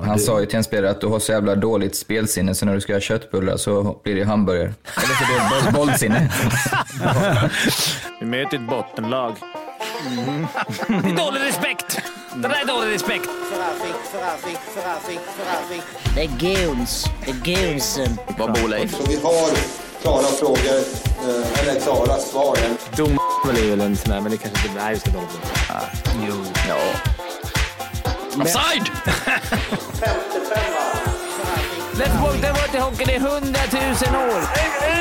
Han sa ju till en spelare att du har så jävla dåligt spelsinne, så när du ska göra köttbullar så blir det hamburgare. Eller så dåligt bollsinne. Vi möter ett bottenlag. Det är dålig respekt. Det där är dålig respekt. Det är guns. Det är gunsen. Vad bor Leif? Så vi har klara frågor, eller klara svar. Dom är väl en sån här, men det kanske inte blir så dåligt. Jo. Ja. Offside! Det var till hockey, det är 100 000 år.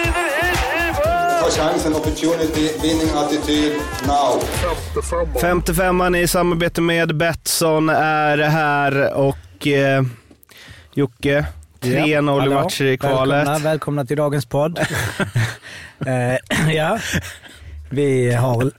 Ta chansen, opportunity, winning attityd, now. 55an i samarbete med Betsson är här och Jocke, 3-0 matcher i kvalet. Välkomna till dagens podd. Ja, vi har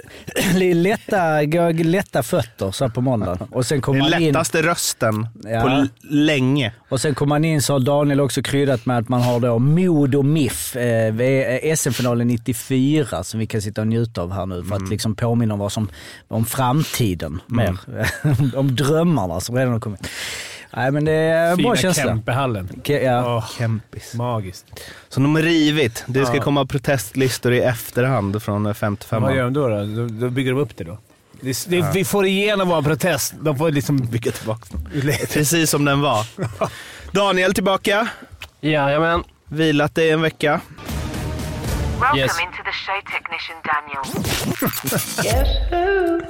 lätta fötter så på måndag. Och sen kommer den man in, lättaste rösten på länge. Och sen kommer man in, så har Daniel också kryddat med att man har då Mod och MIF SM-finalen 94 som vi kan sitta och njuta av här nu för att liksom påminna om vad som om framtiden mer. Om drömmarna som redan har kommit. Nej, men det är bra känsla. Kempehallen. Kempis. Magiskt. Så de har rivit. Det ska komma protestlistor i efterhand från 55. Vad gör de då? Då bygger de upp det då. Vi får igenom vår protest. De får liksom bygga tillbaka den. Precis som den var. Daniel tillbaka. Jajamän. Vilat dig en vecka. Welcome into the show technician Daniel. Guess who?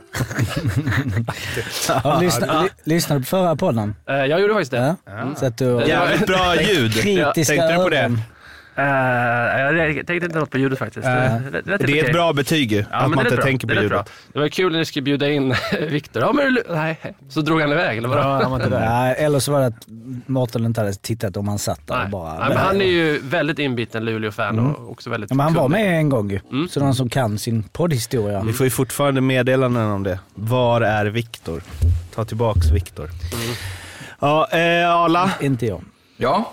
Lyssnade du på förra podden? Jag gjorde faktiskt det. Ja. Så att du, Jävligt bra ljud. Kritiska tänkte du på det? öron. Jag tänkte inte något på ljudet faktiskt. Det är ett bra betyg att man inte tänker på ljudet. Det var kul när jag skulle bjuda in Viktor. Ja, men nej. Så drog han iväg, eller vad? Ja, eller så var det att Mårten inte hade tittat om han satt där och bara... Nej, men han är ju väldigt inbiten Luleå-fan och också väldigt... Ja, men han var med en gång ju. Så någon som kan sin poddhistoria. Vi får ju fortfarande meddelanden om det. Var är Viktor? Ta tillbaks Viktor. Ja, Arla. Inte jag. Ja.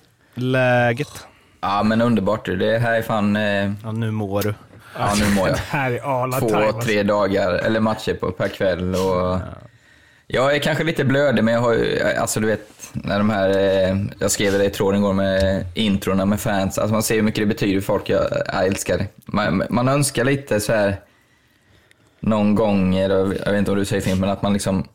Läget? Ja, men underbart. Det här är fan... Ja, nu mår du. Ja, nu mår jag. Här är Arla 2-3 dagar, eller matcher per kväll. Och jag är kanske lite blödig, men jag har ju... Alltså du vet, när de här... Jag skrev det i tråden igår med introna med fans. Alltså man ser hur mycket det betyder för folk. Jag älskar det. Man önskar lite så här... Någon gång, jag vet inte om du säger film, men att man liksom...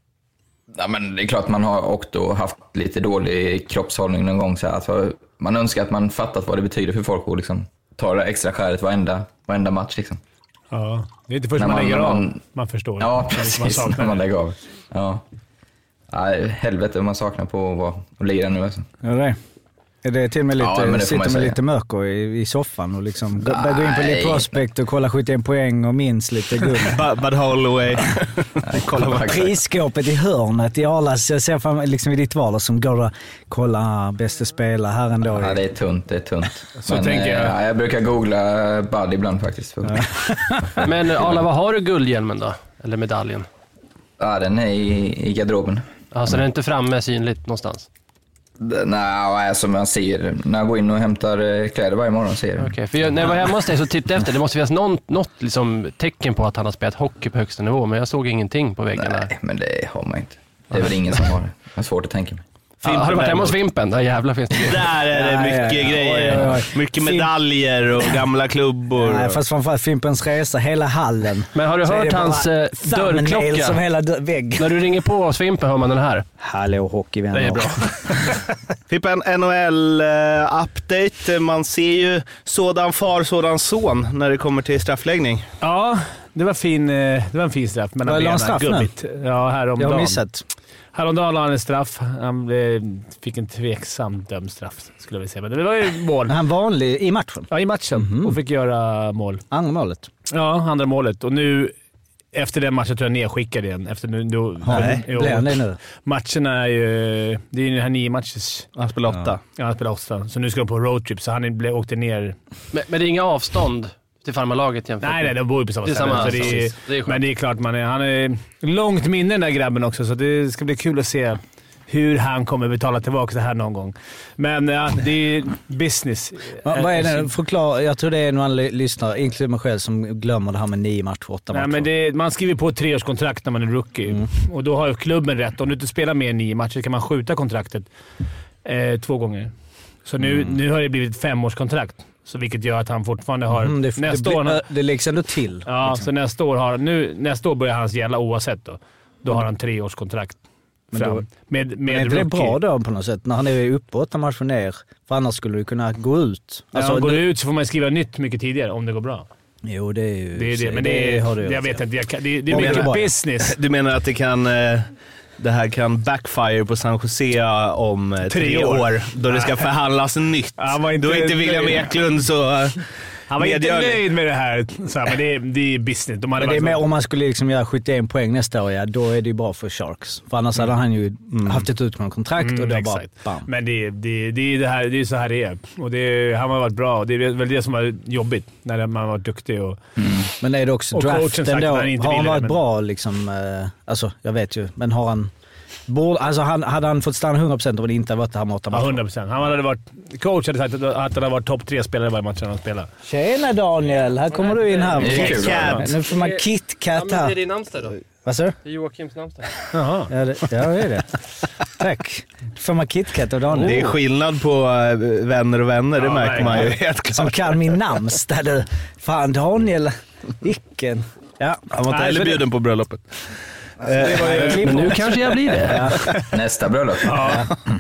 Ja, men det är klart man har åkt och haft lite dålig kroppshållning någon gång. Så här. Alltså, man önskar att man fattat vad det betyder för folk och liksom tar det extra skäret varenda match. Liksom. Ja, det är inte först när man lägger av. Man förstår. Ja, precis. När man lägger av. Ja. Nej, helvete man saknar på att ligga nu. Alltså. Ja, det är det till och med lite, ja, sitter med lite mörker i soffan och liksom börjar gå in på lite prospect och kolla 71 poäng och minst lite guld. Bud Holloway. Prisskåpet i hörnet i Arlas. Jag ser fram liksom i ditt val som går och kolla bästa spelare här ändå. Ja, det är tunt. Så men, tänker jag. Jag brukar googla Bud ibland faktiskt. Men Arla, vad har du guldhjälmen då? Eller medaljen? Ja, den är i garderoben. Alltså den är inte framme synligt någonstans? Nej, som jag ser när jag går in och hämtar kläder varje morgon ser jag. Okej, för när jag var hemma hos dig så tittade efter. Det måste finnas något liksom, tecken på att han har spelat hockey på högsta nivå, men jag såg ingenting på väggen. Nej, men det har man inte. Det är väl ingen som har det. Det är svårt att tänka mig. Har du varit hemma hos Fimpen? Där jävla finns det grejer. Där är det mycket grejer. Oj. Mycket medaljer och gamla klubbor. Nej, fast framförallt Fimpens resa, hela hallen. Men har du så hört hans dörrklocka? Som hela vägg. När du ringer på hos Fimpen hör man den här. Hallå hockeyvänner. Det är bra. Fimpen, NHL-update. Man ser ju sådan far, sådan son när det kommer till straffläggning. Ja, det var en fin straff. Men var det en straff gubbigt. Ja, häromdagen. Jag har missat. Häromdagen la han en straff. Han fick en tveksam dömstraff, skulle jag vilja säga. Men det var ju mål. Han vanlig i matchen? Ja, i matchen. Och fick göra mål. Andra målet? Ja, andra målet. Och nu, efter den matchen tror jag nedskickade igen. Efter blir han det nu? Matcherna är ju... Det är ju den här 9 matchers. Han spelar 8. Ja, han spelar 8. Så nu ska de på roadtrip, så han åkte ner... Men det är inga avstånd till farmarlaget jämfört? Nej, de bor ju på samma ställe. Det är men det är klart, han är långt minne den där grabben också, så det ska bli kul att se hur han kommer betala tillbaka det här någon gång. Men ja, det är business. Vad är det? Förklara. Jag tror det är någon lyssnare, inklusive mig själv, som glömmer det här med 9 matcher, 8 matcher. Nej, men man skriver på ett 3-årskontrakt när man är rookie. Och då har klubben rätt. Om du inte spelar mer än 9 matcher kan man skjuta kontraktet 2 gånger. Så nu har det blivit ett 5-årskontrakt. Så vilket gör att han fortfarande har... Det läggs ändå till. Ja, liksom. Så nästa år börjar hans gälla oavsett då. Då har han 3-årskontrakt. Men är det bra då på något sätt när han är uppe 8 matcher ner? För annars skulle det kunna gå ut. Alltså, går det ut så får man skriva nytt mycket tidigare om det går bra. Jo, det är ju... Det är det, men jag vet inte. Det är mycket business. Du menar att det här kan backfire på San Jose om 3 år då det ska förhandlas nytt. Då är inte William Eklund så... Han var inte nöjd med det här. Så här, men det är business. Men det är mer om man skulle liksom göra 71 poäng nästa år, då är det ju bra för Sharks. För annars hade han ju haft ett utgående kontrakt och det bara bam. Men det är så här det är. Och han har varit bra. Det är väl det som var jobbigt när man var duktig. Men är det också draften då? Har han varit bra liksom? Alltså, jag vet ju. Men har han... Alltså hade han fått stanna 100% om det inte varit det här med 8 matcher? Ja, 100%. Han hade varit... Coach hade sagt att han hade varit topp 3-spelare varje match han spelar. Tjena Daniel, här kommer du in här. KitKat. Nu får man KitKat här. Det är din namnsdag då? Vad sa du? Det är Joakims namnsdag. Jaha. Ja, det är det. Tack. Då får man KitKat och Daniel. Det är skillnad på vänner och vänner, det märker man ju helt klart. Som kan min namnsdag du. Fan Daniel, vilken... Ja. Han var inte heller bjuden på bröllopet. Men nu kanske jag blir det. Nästa bröllop. Ja.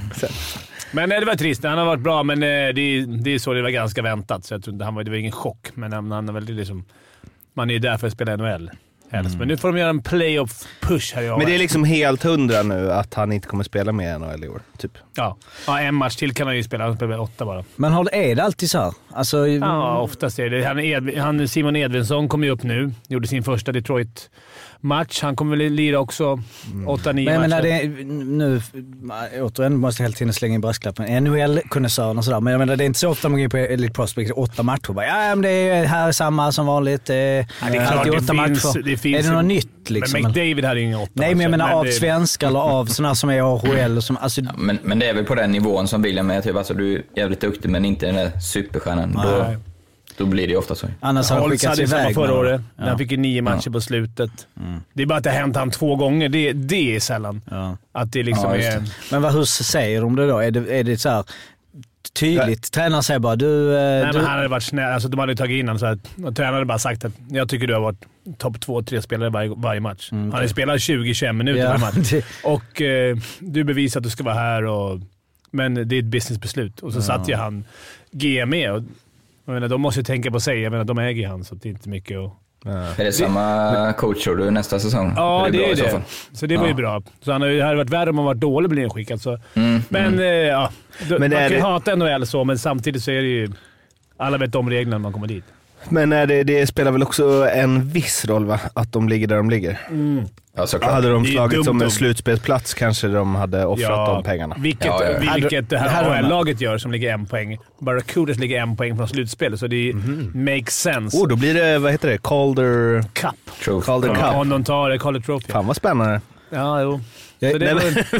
Men det var trist. Han har varit bra, men det är så det var ganska väntat. Så jag tror inte det var ingen chock. Men han är väldigt liksom... Man är ju där för att spela NHL. Men nu får de göra en playoff-push här i år. Men det är liksom helt 100 nu att han inte kommer spela med NHL i år, typ. Ja, en match till kan han ju spela. Han spelar 8 bara. Men är det alltid så här? Alltså... Ja, oftast är det. Simon Edvinsson kom ju upp nu. Gjorde sin första Detroit-match. Han kommer väl lira också 8-9 matcher. Men det nu... Återigen måste jag hela tiden slänga in brasklappen. NHL-konnässören och sådär. Men jag menar, det är inte så ofta man går in på Elite Prospect 8 matcher. Men det är här samma som vanligt. Det är alltid 8 matcher. Är det något nytt liksom? Men McDavid hade ingen 8 Nej, men jag menar av svenskar eller av sådana som är AHL. Och som, alltså... men det är väl på den nivån som William är. Typ, alltså, du är jävligt duktig men inte den där superstjärnan. Då blir det ofta så. Annars har han skickats iväg förra året. Han fick ju 9 matcher på slutet. Det är bara att det har hänt han 2 gånger. Det är sällan. Att det liksom är... Men hur säger de det då? Är det så här... Tydligt. Tränaren säger bara men han hade varit snäll. Alltså, de hade tagit innan så att tränaren hade bara sagt att jag tycker du har varit topp 2-3 spelare varje match. Han hade spelat 20-21 minuter varje match. Och du bevisar att du ska vara här. Men det är ett businessbeslut. Och så satt ju han GME. Och, jag menar, de måste ju tänka på sig. Jag menar, de äger han så det är inte mycket att... Är det samma coach tror du nästa säsong? Ja, det är det. Så det var ju bra. Så han hade varit värre om han varit dålig blir inskickad. Så. Men man kan ju hata NHL så, men samtidigt så är det ju... Alla vet om reglerna när man kommer dit. Men det spelar väl också en viss roll, va? Att de ligger där de ligger. Ja, hade de slagit som en slutspelsplats kanske de hade offrat de pengarna. Vilket det här laget gör som ligger 1 poäng. Barracudas ligger 1 poäng från slutspel, så det makes sense. Då blir det, vad heter det? Calder Cup. Calder Cup. Om de tar Calder Trophy. Fan vad spännande. Ja, jo. Så det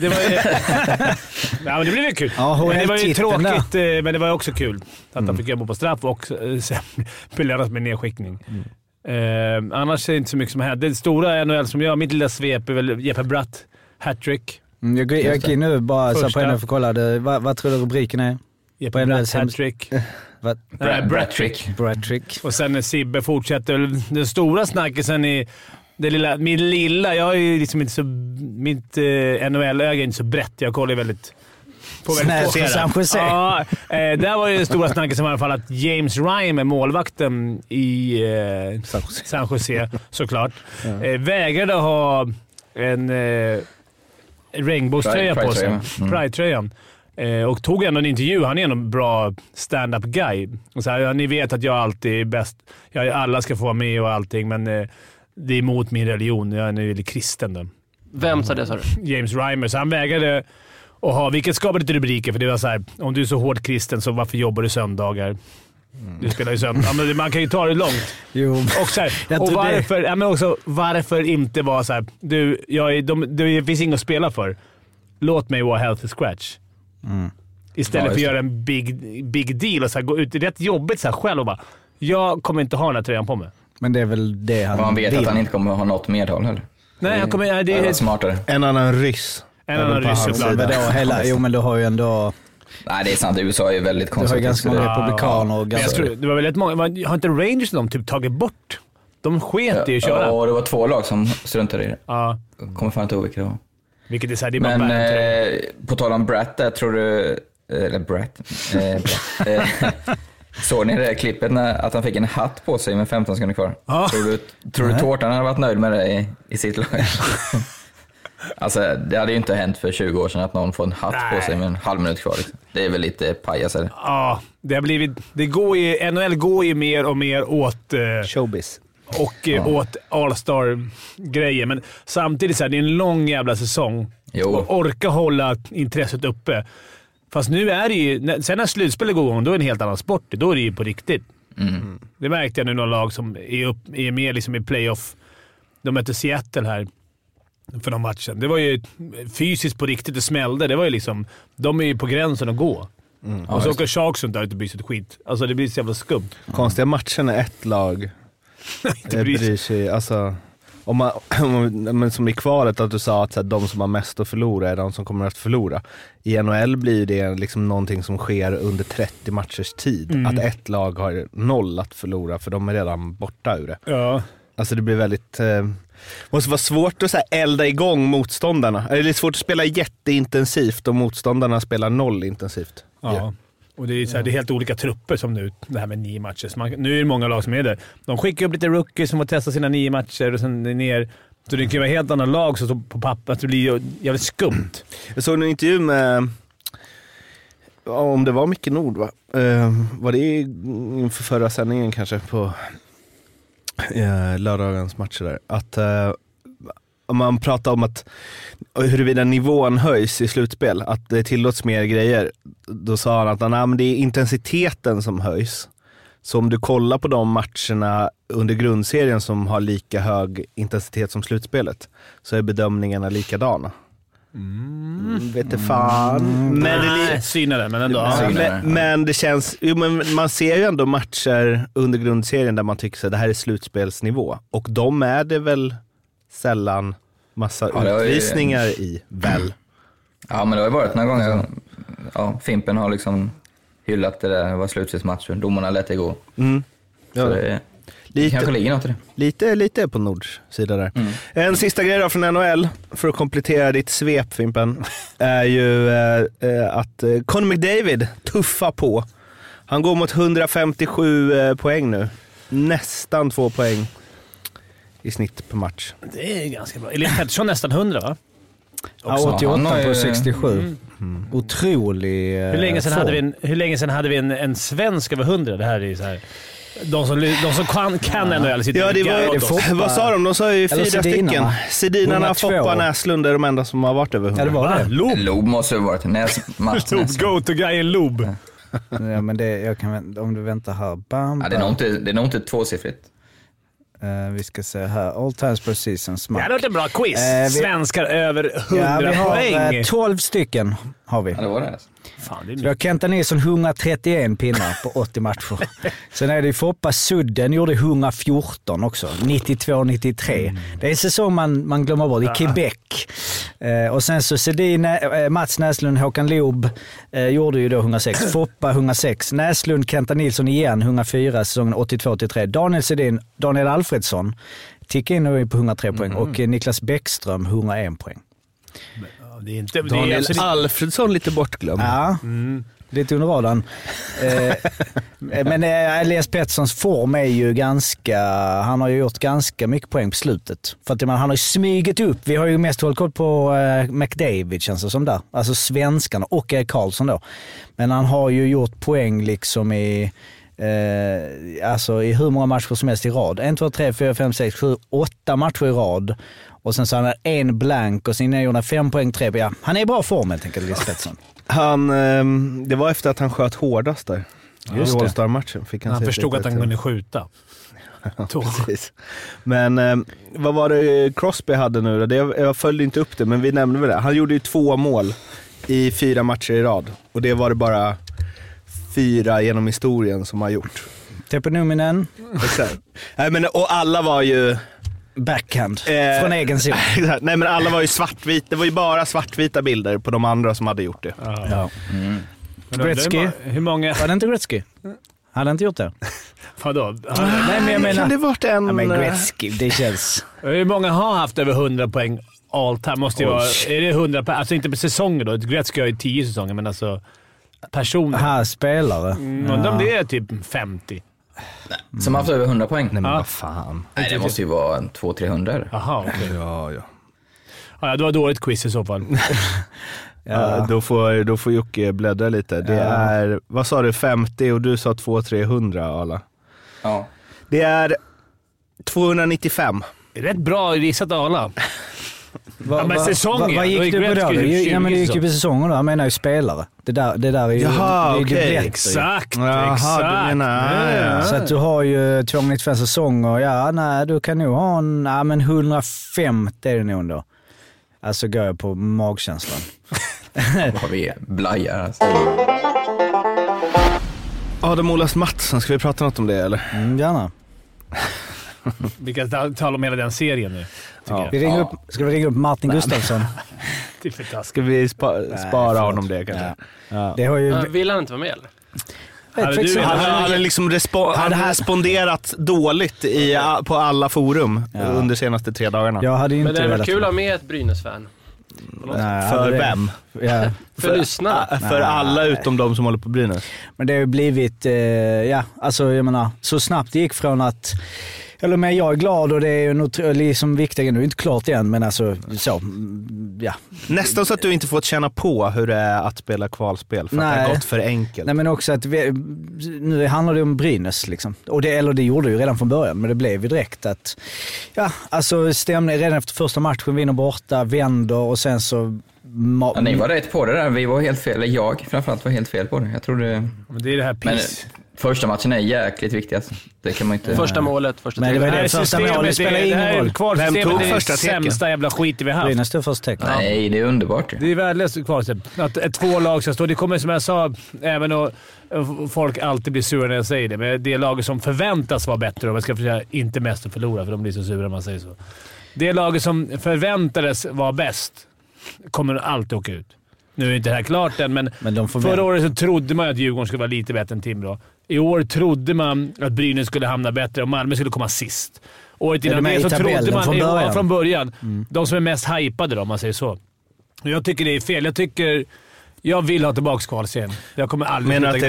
men det blev ju kul. Men det var ju tråkigt, men det var också kul att han fick jobba på straff och sen belönas med nedskickning. Annars är det inte så mycket som händer. Det stora NHL som jag, mitt lilla svep är väl Jeppe Bratt, hattrick. Jag gick in nu bara så på henne för att kolla. Vad tror du rubriken är? Jeppe Bratt, hattrick. Brattrick. Och sen Sibbe fortsätter. Den stora snackisen i min lilla, jag är ju liksom inte så... Mitt NHL-öga är inte så brett. Jag kollar väldigt... San Jose. Ja, där var ju det stora snacket som i alla fall att James Reimer, målvakten i San Jose, såklart, vägrade ha en regnbågströja på sig. Pride-tröjan. Och tog ändå en intervju. Han är en bra stand-up guy. Och så här, ni vet att jag alltid är bäst. Alla ska få vara med och allting, men det är emot min religion. Jag är nu kristen då. Vem sa det, sa du? James Reimer. Så han vägrade och vilket skapade lite rubriker, för det var så här: om du är så hårt kristen så varför jobbar du söndagar? Du spelar ju söndag. Men man kan ju ta det långt. Jo. Och så här, och varför, men också, varför inte vara så här: det finns inget att spela för. låt mig vara healthy scratch. Istället för att göra en big deal och så här, gå ut. Det är rätt jobbigt så här, själv och bara, jag kommer inte ha den här tröjan på mig. Men det är väl det han man vet vill. att han inte kommer ha något medhåll heller. Nej, han kommer... Det är smartare. En annan ryss. Men du har ju ändå... Nej, det är sant. USA är ju väldigt konservativt. Du har ganska många republikaner och ganska... Det var väldigt många... Har inte Rangers de typ tagit bort? De sket i att köra. Ja, det var 2 lag som struntade i det. Ja. Kommer fan inte ihåg vilka det var. Vilket är så här, det är men bara på tal om Bratt där, tror du... Eller Bratt. Såg ni det där klippet att han fick en hatt på sig med 15 sekunder kvar? Ja. Tror du Tårtan hade varit nöjd med det i sitt lag? Alltså, det hade ju inte hänt för 20 år sedan att någon får en hatt på sig med en halv minut kvar. Liksom. Det är väl lite pajasare. Ja, det har blivit... NHL går ju mer och mer åt... showbiz. Och åt All-Star-grejer. Men samtidigt så här, det är en lång jävla säsong. Och orka hålla intresset uppe. Fast nu är det ju... Sen när slutspelet går igång, då är det en helt annan sport. Då är det ju på riktigt. Det märkte jag nu några lag som är med liksom i playoff. De mötte Seattle här för de matchen. Det var ju fysiskt på riktigt, det smällde. Det var ju liksom... De är ju på gränsen att gå. Och så åker Sharks runt där och inte bryr sig ett skit. Alltså det blir så jävla skumt. Konstiga matchen är ett lag... Det bryr sig, alltså, men som i kvalet att du sa att så här, de som har mest att förlora är de som kommer att förlora. I NHL blir det liksom någonting som sker under 30 matchers tid. Att ett lag har 0 att förlora för de är redan borta ur det. Ja. Alltså det blir väldigt... måste vara svårt att så här, elda igång motståndarna. Det är svårt att spela jätteintensivt och motståndarna spelar 0 intensivt. Ja. Och det är, så här, det är helt olika trupper som nu, det här med 9 matcher. Nu är det många lag som är där. De skickar upp lite rookies som får testa sina 9 matcher och sen ner. Så det kan vara helt andra lag som på papper. Att det blir jävligt skumt. Jag såg en intervju med, om det var Micke Nord va? Var det inför förra sändningen kanske på lördagens matcher där. Att om man pratar om att huruvida nivån höjs i slutspel, att det tillåts mer grejer, då sa han att men det är intensiteten som höjs. Så om du kollar på de matcherna under grundserien som har lika hög intensitet som slutspelet, så är bedömningarna likadana. Vet inte fan. Men synade, men ändå. Men det känns, men man ser ju ändå matcher under grundserien där man tycker att det här är slutspelsnivå. Och de är det väl sällan massa utvisningar i väl. Ja, men det har ju varit några gånger. Fimpen har liksom hyllat det där. Det var slutspelsmatcher. Domarna lät det gå. Så det kanske ligger något i det. Lite på Nords sida där. En sista grej då från NHL för att komplettera ditt svep, Fimpen, är ju att Connor McDavid tuffar på. Han går mot 157 poäng nu. Nästan 2 poäng i snitt per match. Det är ganska bra. Elin Pettersson nästan 100 va? Ja, 88 på 67. Otrolig Hur länge sedan hade vi en svensk över 100? Det här är så här... De som kan NHL sitter. Ja, det var, vad sa de? De sa ju 4 stycken. Sedinarna, Foppa, Näslund är de enda som har varit över 100. Ja, det var det. Lob måste ha varit. Go-to-guy Lob. Ja, men det, jag kan, om du väntar här. Bam, ja, det är nog inte tvåsiffrigt. Vi ska se här. All times per season. Smart. Ja, det är ett bra quiz. Svenskar över 100 poäng. Vi har 12 stycken. Har vi. Ja, det var det. Fan, det är så vi har Kenta Nilsson 131 pinnar på 80 matcher. Sen är det Foppa Sudden gjorde 114 också. 92-93. Det är en säsong man glömmer bort. I Quebec. Och sen så Sedin, Mats Näslund, Håkan Loob gjorde ju då 106. Foppa 106. Näslund, Kenta Nilsson igen 104 säsongen 82-83. Daniel Sedin, Daniel Alfredsson tickar in nu på 103 poäng. Och Niklas Bäckström 101 poäng. Det är inte, Daniel Alfredsson lite bortglömd. Ja, lite under radarn. Men Elias Petterssons form är ju ganska... Han har ju gjort ganska mycket poäng på slutet. För att han har ju smygit upp. Vi har ju mest hållit koll på McDavid känns det som där. Alltså svenskarna och Karlsson då. Men han har ju gjort poäng liksom i... alltså i hur många matcher som helst i rad. 1, 2, 3, 4, 5, 6, 7, 8 matcher i rad. Och sen så han har en blank och sen är han 5 poäng, 3. Ja, han är i bra form helt enkelt, Elias Pettersson. Det var efter att han sköt hårdast där. Just i All-Star-matchen. Han förstod att han kunde skjuta. Precis. Men vad var det Crosby hade nu då? Jag följde inte upp det, men vi nämnde väl det. Han gjorde ju 2 mål i 4 matcher i rad. Och det var det bara 4 genom historien som har gjort. Teppo Numminen. Exakt. Och alla var ju... Backhand. Från egen zon. Nej, men alla var ju svartvita. Det var ju bara svartvita bilder på de andra som hade gjort det. Ja. Gretzky. Hur många... Var det inte Gretzky? Hade inte gjort det? Vadå? Nej, men jag menar... Kan det varit en... Ja, men Gretzky, det känns... Hur många har haft över 100 poäng all time? Måste ju vara... Är det 100 poäng? Alltså inte på säsonger då. Gretzky har ju 10 säsonger, men alltså... Personer. Här spelare. Undrar om det är typ 50. Som har haft över 100 poäng? Nej, men vad fan. Nej, det måste ju vara 200-300. Jaha, okej. Ja. Ja, du har dåligt quiz i så fall. Ja, då får Jocke bläddra lite. Det är, vad sa du, 50 och du sa 200-300, Ala. Ja. Det är 295. Rätt bra gissat, Ala. Men säsongen. Vad gick du på då? Ja, men det gick ju på säsongen då. Jag menar ju spelare. Det där är ju... Jaha, okej. Exakt. Jaha, du menar... Ja. Så att du har ju 295 säsonger. Ja, nej, du kan nog ha en... Ja, men 150 är det nog då. Alltså går jag på magkänslan. Vad har vi blajar alltså. Adam Olas Mattsson, ska vi prata något om det eller? Gärna. Vi kan tala om hela den serien nu. Ja. Ska vi ringa upp Martin Gustafsson? Det är för taskigt. Ska vi spara honom det kanske? Ja. Det har ju... Vill han inte vara med eller? Han hade liksom responderat dåligt på alla forum under senaste 3 dagarna. Jag hade inte. Men det var kul att ha med ett Brynäs-fan. För vem? Ja. För lyssnarna. För alla utom de som håller på Brynäs. Men det har ju blivit, alltså jag menar, så snabbt det gick från att, eller men jag är glad och det är ju nog liksom viktigt, nu är inte klart igen, men alltså så, ja. Nästan så att du inte fått känna på hur det är att spela kvalspel, för att det har gått för enkelt. Nej, men också att nu handlar det om Brynäs liksom. Och det gjorde ju redan från början, men det blev ju direkt att, ja, alltså stämning redan efter första matchen, vinner borta, vänder och sen så... ni var rätt på det där, vi var helt fel, eller jag framförallt var helt fel på det. Jag trodde... Men det är det här piss. Första matchen är jäkligt viktig alltså. Det kan man inte... Första målet, första men det var det första målet spelar ingen roll. Vem tog första sämsta jävla skit vi haft? Brynäs tog första tecken. Nej, det är underbart. Det är värdelöst kvalsteg. Att 2 lag ska stå. Det kommer, som jag sa, även och folk alltid blir sura när jag säger det, men det är laget som förväntas vara bättre och man ska försöka inte mest att förlora, för de blir så sura när man säger så. Det är laget som förväntades vara bäst kommer alltid åka ut. Nu är inte det här klart än, men förra året så trodde man att Djurgården skulle vara lite bättre än Timrå. I år trodde man att Brynäs skulle hamna bättre och Malmö skulle komma sist. Året innan det så trodde man från början. De som är mest hypade då, om man säger så. Jag tycker det är fel. Jag vill ha tillbaka kvalserien. Jag kommer aldrig... Menar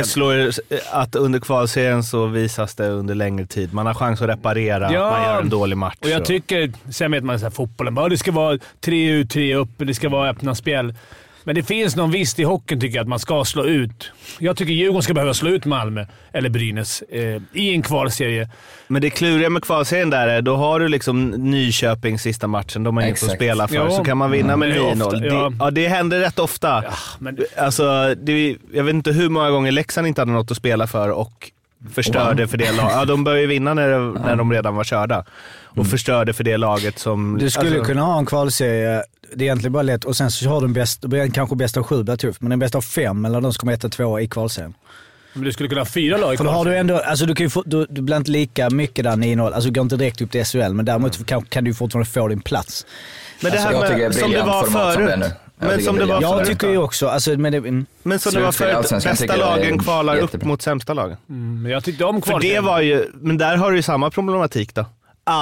att under kvalserien så visas det under längre tid. Man har chans att reparera att man gör en dålig match. Och jag tycker, sen vet man så här, fotbollen bara, det ska vara 3 ut, 3 upp, det ska vara öppna spel. Men det finns någon visst i hockeyn tycker jag att man ska slå ut. Jag tycker Djurgården ska behöva slå ut Malmö eller Brynäs i en kvalserie. Men det kluriga med kvalserien där är, då har du liksom Nyköping sista matchen, de har inget att spela för, så kan man vinna med 9-0. Det händer rätt ofta. Ja, men... alltså, jag vet inte hur många gånger Leksand inte hade något att spela för och förstörde för det laget. Ja, de började vinna när de redan var körda. Och förstörde för det laget som... Du skulle kunna ha en kvalserie, det är egentligen bara lätt, och sen så har du kanske bästa av 7 blir tufft, men den bästa av 5 eller de som kommer 1-2 i kvalserien. Men du skulle kunna ha 4 lag i kvalserien. För då har du ändå, alltså du blir inte lika mycket där 9-0, alltså du går inte direkt upp till SHL, men däremot kan du fortfarande få din plats. Men det här med, som det var förut. Men som det var jag tycker ju också, alltså, men som det var förut, bästa lagen kvalar upp mot sämsta lagen. Men jag tyckte om kvalet. För det var ju, men där har du ju samma problematik då.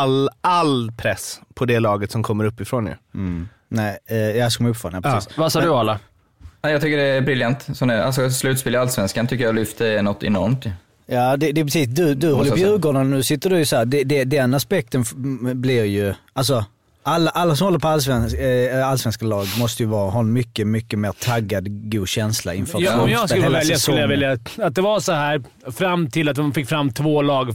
All press på det laget som kommer uppifrån ju. Nej, jag ska komma uppifrån, precis. Vad sa du, Alla? Jag tycker det är briljant. Alltså, slutspel i Allsvenskan tycker jag lyfter något enormt. Ja, det är precis. Du håller på Djurgården, nu sitter du ju så här. Den aspekten blir ju, alltså alla som håller på allsvenska lag måste ju ha en mycket, mycket mer taggad, god känsla inför om jag skulle välja skulle jag vilja att det var så här fram till att de fick fram 2 lag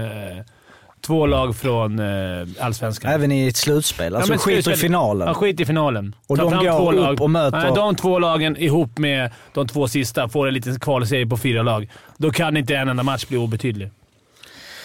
från allsvenskan. Även i ett slutspel. Alltså skit i finalen. Ja, skit i finalen. Och de går upp och möter... Nej, de 2 lagen ihop med de 2 sista får en liten kvalserie på 4 lag. Då kan inte en enda match bli obetydlig.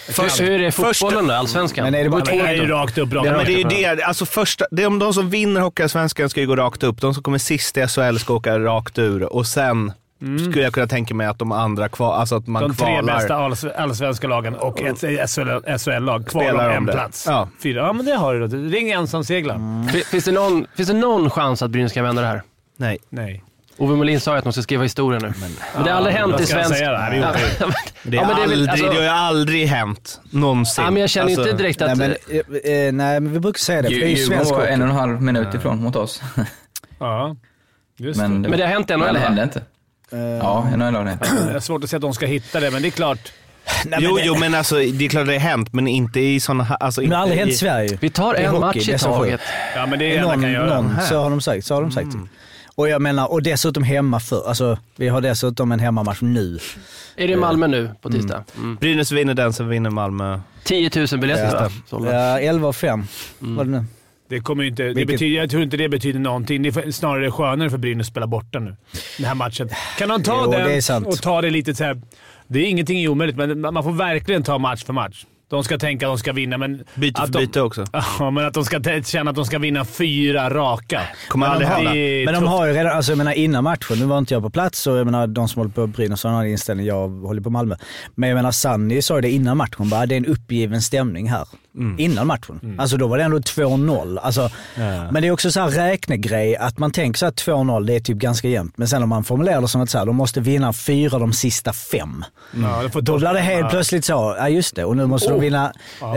Hur är fotbollen då? Allsvenskan? Men är det bara Det är ju rakt upp. Ja, men det är det. Alltså de som vinner Hockeyallsvenskan ska ju gå rakt upp. De som kommer sist i SHL ska åka rakt ur. Och sen skulle jag kunna tänka mig att de andra alltså att man de kvalar. 3 bästa allsvenska lagen och ett SHL-lag kvalar om en plats. Ja. 4. Ja, men det har du då. Ring ensam seglar. Finns det någon chans att Brynäs kan vända det här? Nej. Ove Molin sa ju att de ska skriva historien nu. Men det har aldrig hänt i svensk... Det har ju aldrig hänt någonsin. Ja, men jag känner inte direkt att... Nej, men vi brukar säga det. För det är ju svensk hockey. 1,5 minut ifrån mot oss. Ja, just men det. Men det har hänt det hände inte. Ja, NHL har det. Det är svårt att säga att de ska hitta det, men det är klart... Men alltså det är klart det har hänt, men inte i sådana här... Alltså, men det har aldrig hänt i Sverige. Vi tar en match i taget. Ja, men det är någon kan göra. Så har de sagt. Och jag menar, och dessutom hemma för. Alltså, vi har dessutom en hemmamatch nu. Är det Malmö nu på tisdag? Brynäs vinner den, så vinner Malmö. 10 000 biljetter. Ja, 11,5 var det nu. Det kommer ju inte, jag tror inte det betyder någonting. Det är snarare skönare för Brynäs att spela borta nu. Den här matchen. Kan de ta den och ta det lite så här. Det är ingenting omöjligt, men man får verkligen ta match för match. De ska tänka att de ska vinna, men... Byte för byte också. Ja, men att de ska känna att de ska vinna 4 raka. Kommer aldrig hända. Men de har ju redan, alltså jag menar innan matchen, nu var inte jag på plats och jag menar de som håller på Brynäs har en inställning, jag håller på Malmö. Men jag menar Sanny sa det innan matchen, bara det är en uppgiven stämning här. Innan matchen. Alltså då var det ändå 2-0. Alltså, men det är också så här räknegrej att man tänker så att 2-0 det är typ ganska jämnt. Men sen om man formulerar det som att så här, de måste vinna 4 de sista 5. Då blir det helt plötsligt så, ja just det, och nu måste de vinna...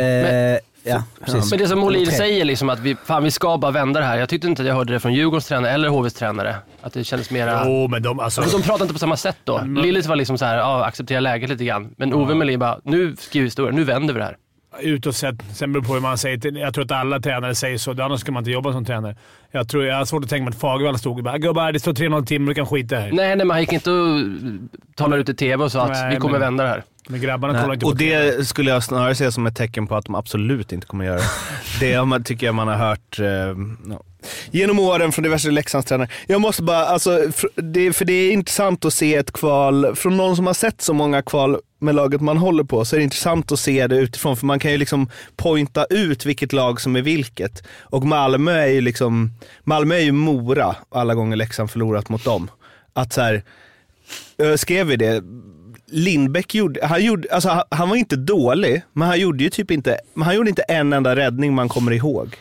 precis. Men det som Molin säger liksom att vi ska bara vända det här. Jag tyckte inte att jag hörde det från Djurgårdens tränare eller HVs tränare. Att det kändes mera... men de pratar inte på samma sätt då. Lillis var liksom så här, acceptera läget lite grann. Men Ove Molin bara, nu skriver historien, nu vänder vi det här. Ut och sett. Sen beror på hur man säger. Jag tror att alla tränare säger så. Annars ska man inte jobba som tränare. Jag har svårt att tänka mig att Fagervall stod och bara gubbar, det står 3-0 timmar, du kan skita här. Nej, men han gick inte och talade ut i tv och sa att vi kommer vända det här. Men grabbarna kollar inte på och det skulle jag snarare se som ett tecken på att de absolut inte kommer göra det. Det tycker jag man har hört genom åren från diverse Leksandstränare. Jag måste bara, alltså, för det är intressant att se ett kval från någon som har sett så många kval med laget man håller på, så är det intressant att se det utifrån, för man kan ju liksom pointa ut vilket lag som är vilket. Och Malmö är ju Mora alla gånger Leksand förlorat mot dem. Att så här, skrev vi det, Lindbäck han var inte dålig, men han gjorde ju typ inte en enda räddning man kommer ihåg.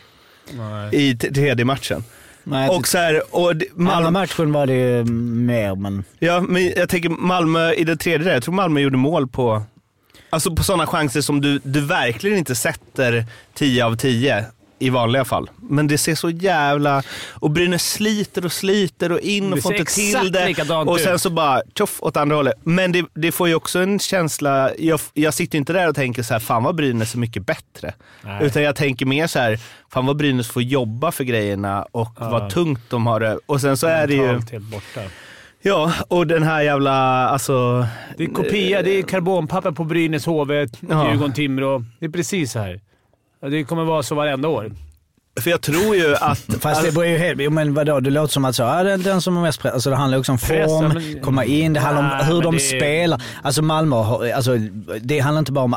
I tredje matchen. Nej, och så här, andra matchen var det mer, men... Ja, men jag tänker Malmö i det tredje där, jag tror Malmö gjorde mål på sådana chanser som du verkligen inte sätter 10 av 10 i vanliga fall. Men det ser så jävla... Och Brynäs sliter och in och får inte till det. Och sen så bara tjoff åt andra hållet. Men det får ju också en känsla... Jag sitter inte där och tänker så här, fan vad Brynäs är mycket bättre. Nej. Utan jag tänker mer så här, fan vad Brynäs får jobba för grejerna och vad tungt de har det. Och sen så är det ju... Helt borta. Ja, och den här jävla... Alltså, det är kopia, det är karbonpapper på Brynäs, HV, Djurgården, Timrå. Det är precis så här. Det kommer vara så varenda år. För jag tror ju att... Fast det beror ju helt... Men vadå, det låter som att den som är mest press. Alltså det handlar också om form, komma in, det handlar om hur de spelar. Alltså Malmö, alltså det handlar inte bara om...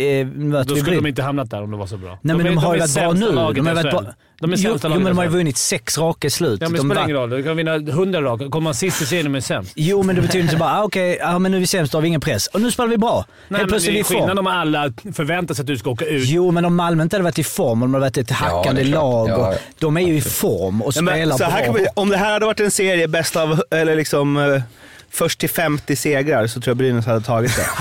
Då skulle de inte hamnat där om det var så bra. Nej, men de har ju varit bra nu. De är sämsta laget. Men de har ju vunnit 6 raka i slut. Ja, men det spelar ingen roll. Du kan vinna 100 raka. Kommer man sist i serien med sämst. Jo, men det betyder inte bara men nu är vi sämst, då har vi ingen press. Och nu spelar vi bra. Nej, men det är skillnad om alla förväntar sig att du ska åka ut. Jo, men om Malmö inte hade varit i form, om de hade varit ett hackande lag. Och de är ju i form och spelar så här bra. Om det här hade varit en serie bäst av, eller liksom... Först till 50 segrar så tror jag Brynäs hade tagit det.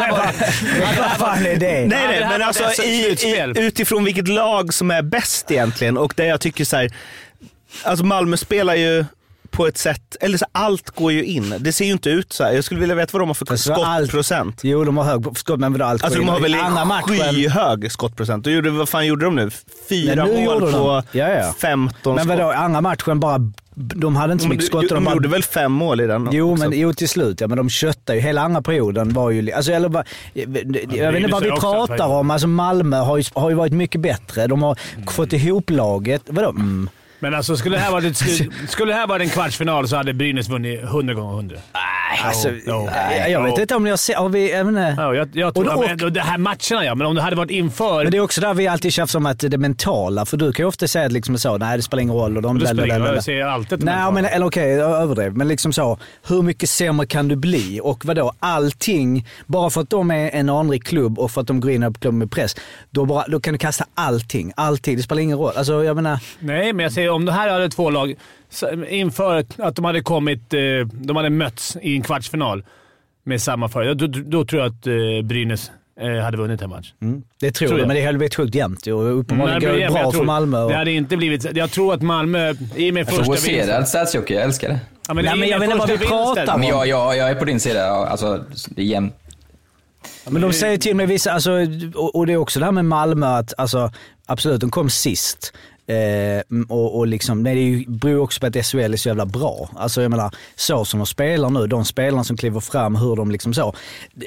Vad fan är det? Nej, men alltså utifrån vilket lag som är bäst egentligen. Och det jag tycker så här, alltså Malmö spelar ju på ett sätt, eller så allt går ju in. Det ser ju inte ut så här. Jag skulle vilja veta vad de har för skottprocent. Jo, de har hög skott, men vadå allt? Alltså de har väl skyhög skottprocent. Vad fan gjorde de nu? 4 mål på 15 skott. Men vadå, andra matchen bara... De hade inte så mycket skott. De gjorde väl 5 mål i den. Jo, till slut. Ja, men de köttade ju. Hela andra perioden var ju... Alltså, jag vet inte vad vi pratar om. Alltså, Malmö har ju varit mycket bättre. De har fått ihop laget. Vadå? Men alltså, skulle det här vara en kvartsfinal så hade Brynäs vunnit 100 gånger 100. Alltså, jag vet inte om jag ser... Jag tror det här matcherna, men om det hade varit inför... Men det är också där vi alltid tjafsar om att det mentala, för du kan ju ofta säga liksom så, nej det spelar ingen roll. Och det spelar ingen roll, jag säger alltid nej, men eller okej, överdriv. Men liksom så, hur mycket sämre kan du bli? Och vadå, allting, bara för att de är en anrik klubb och för att de går in på klubben med press, då kan du kasta allting. Allting, det spelar ingen roll. Alltså, jag menar... Nej, men jag säger om det här hade två lag inför att de hade mötts i en kvartsfinal med samma förutsättningar, då tror jag att Brynäs hade vunnit en match. Det tror jag, men det är helvete sjukt jämnt. Och uppenbarligen går det bra för Malmö. Och... Det hade inte blivit... Jag tror att Malmö i med första vinsten... Jag får Stadsjocke, jag älskar det. Ja, men jag vet inte vad vi pratar om. Men jag är på din sida. Alltså, det är jämnt. Men de säger till mig vissa... Alltså, och det är också det här med Malmö att... Alltså, absolut, de kom sist. Och liksom, det beror också på att SHL är så jävla bra. Alltså jag menar, så som de spelar nu, de spelarna som kliver fram, hur de liksom så.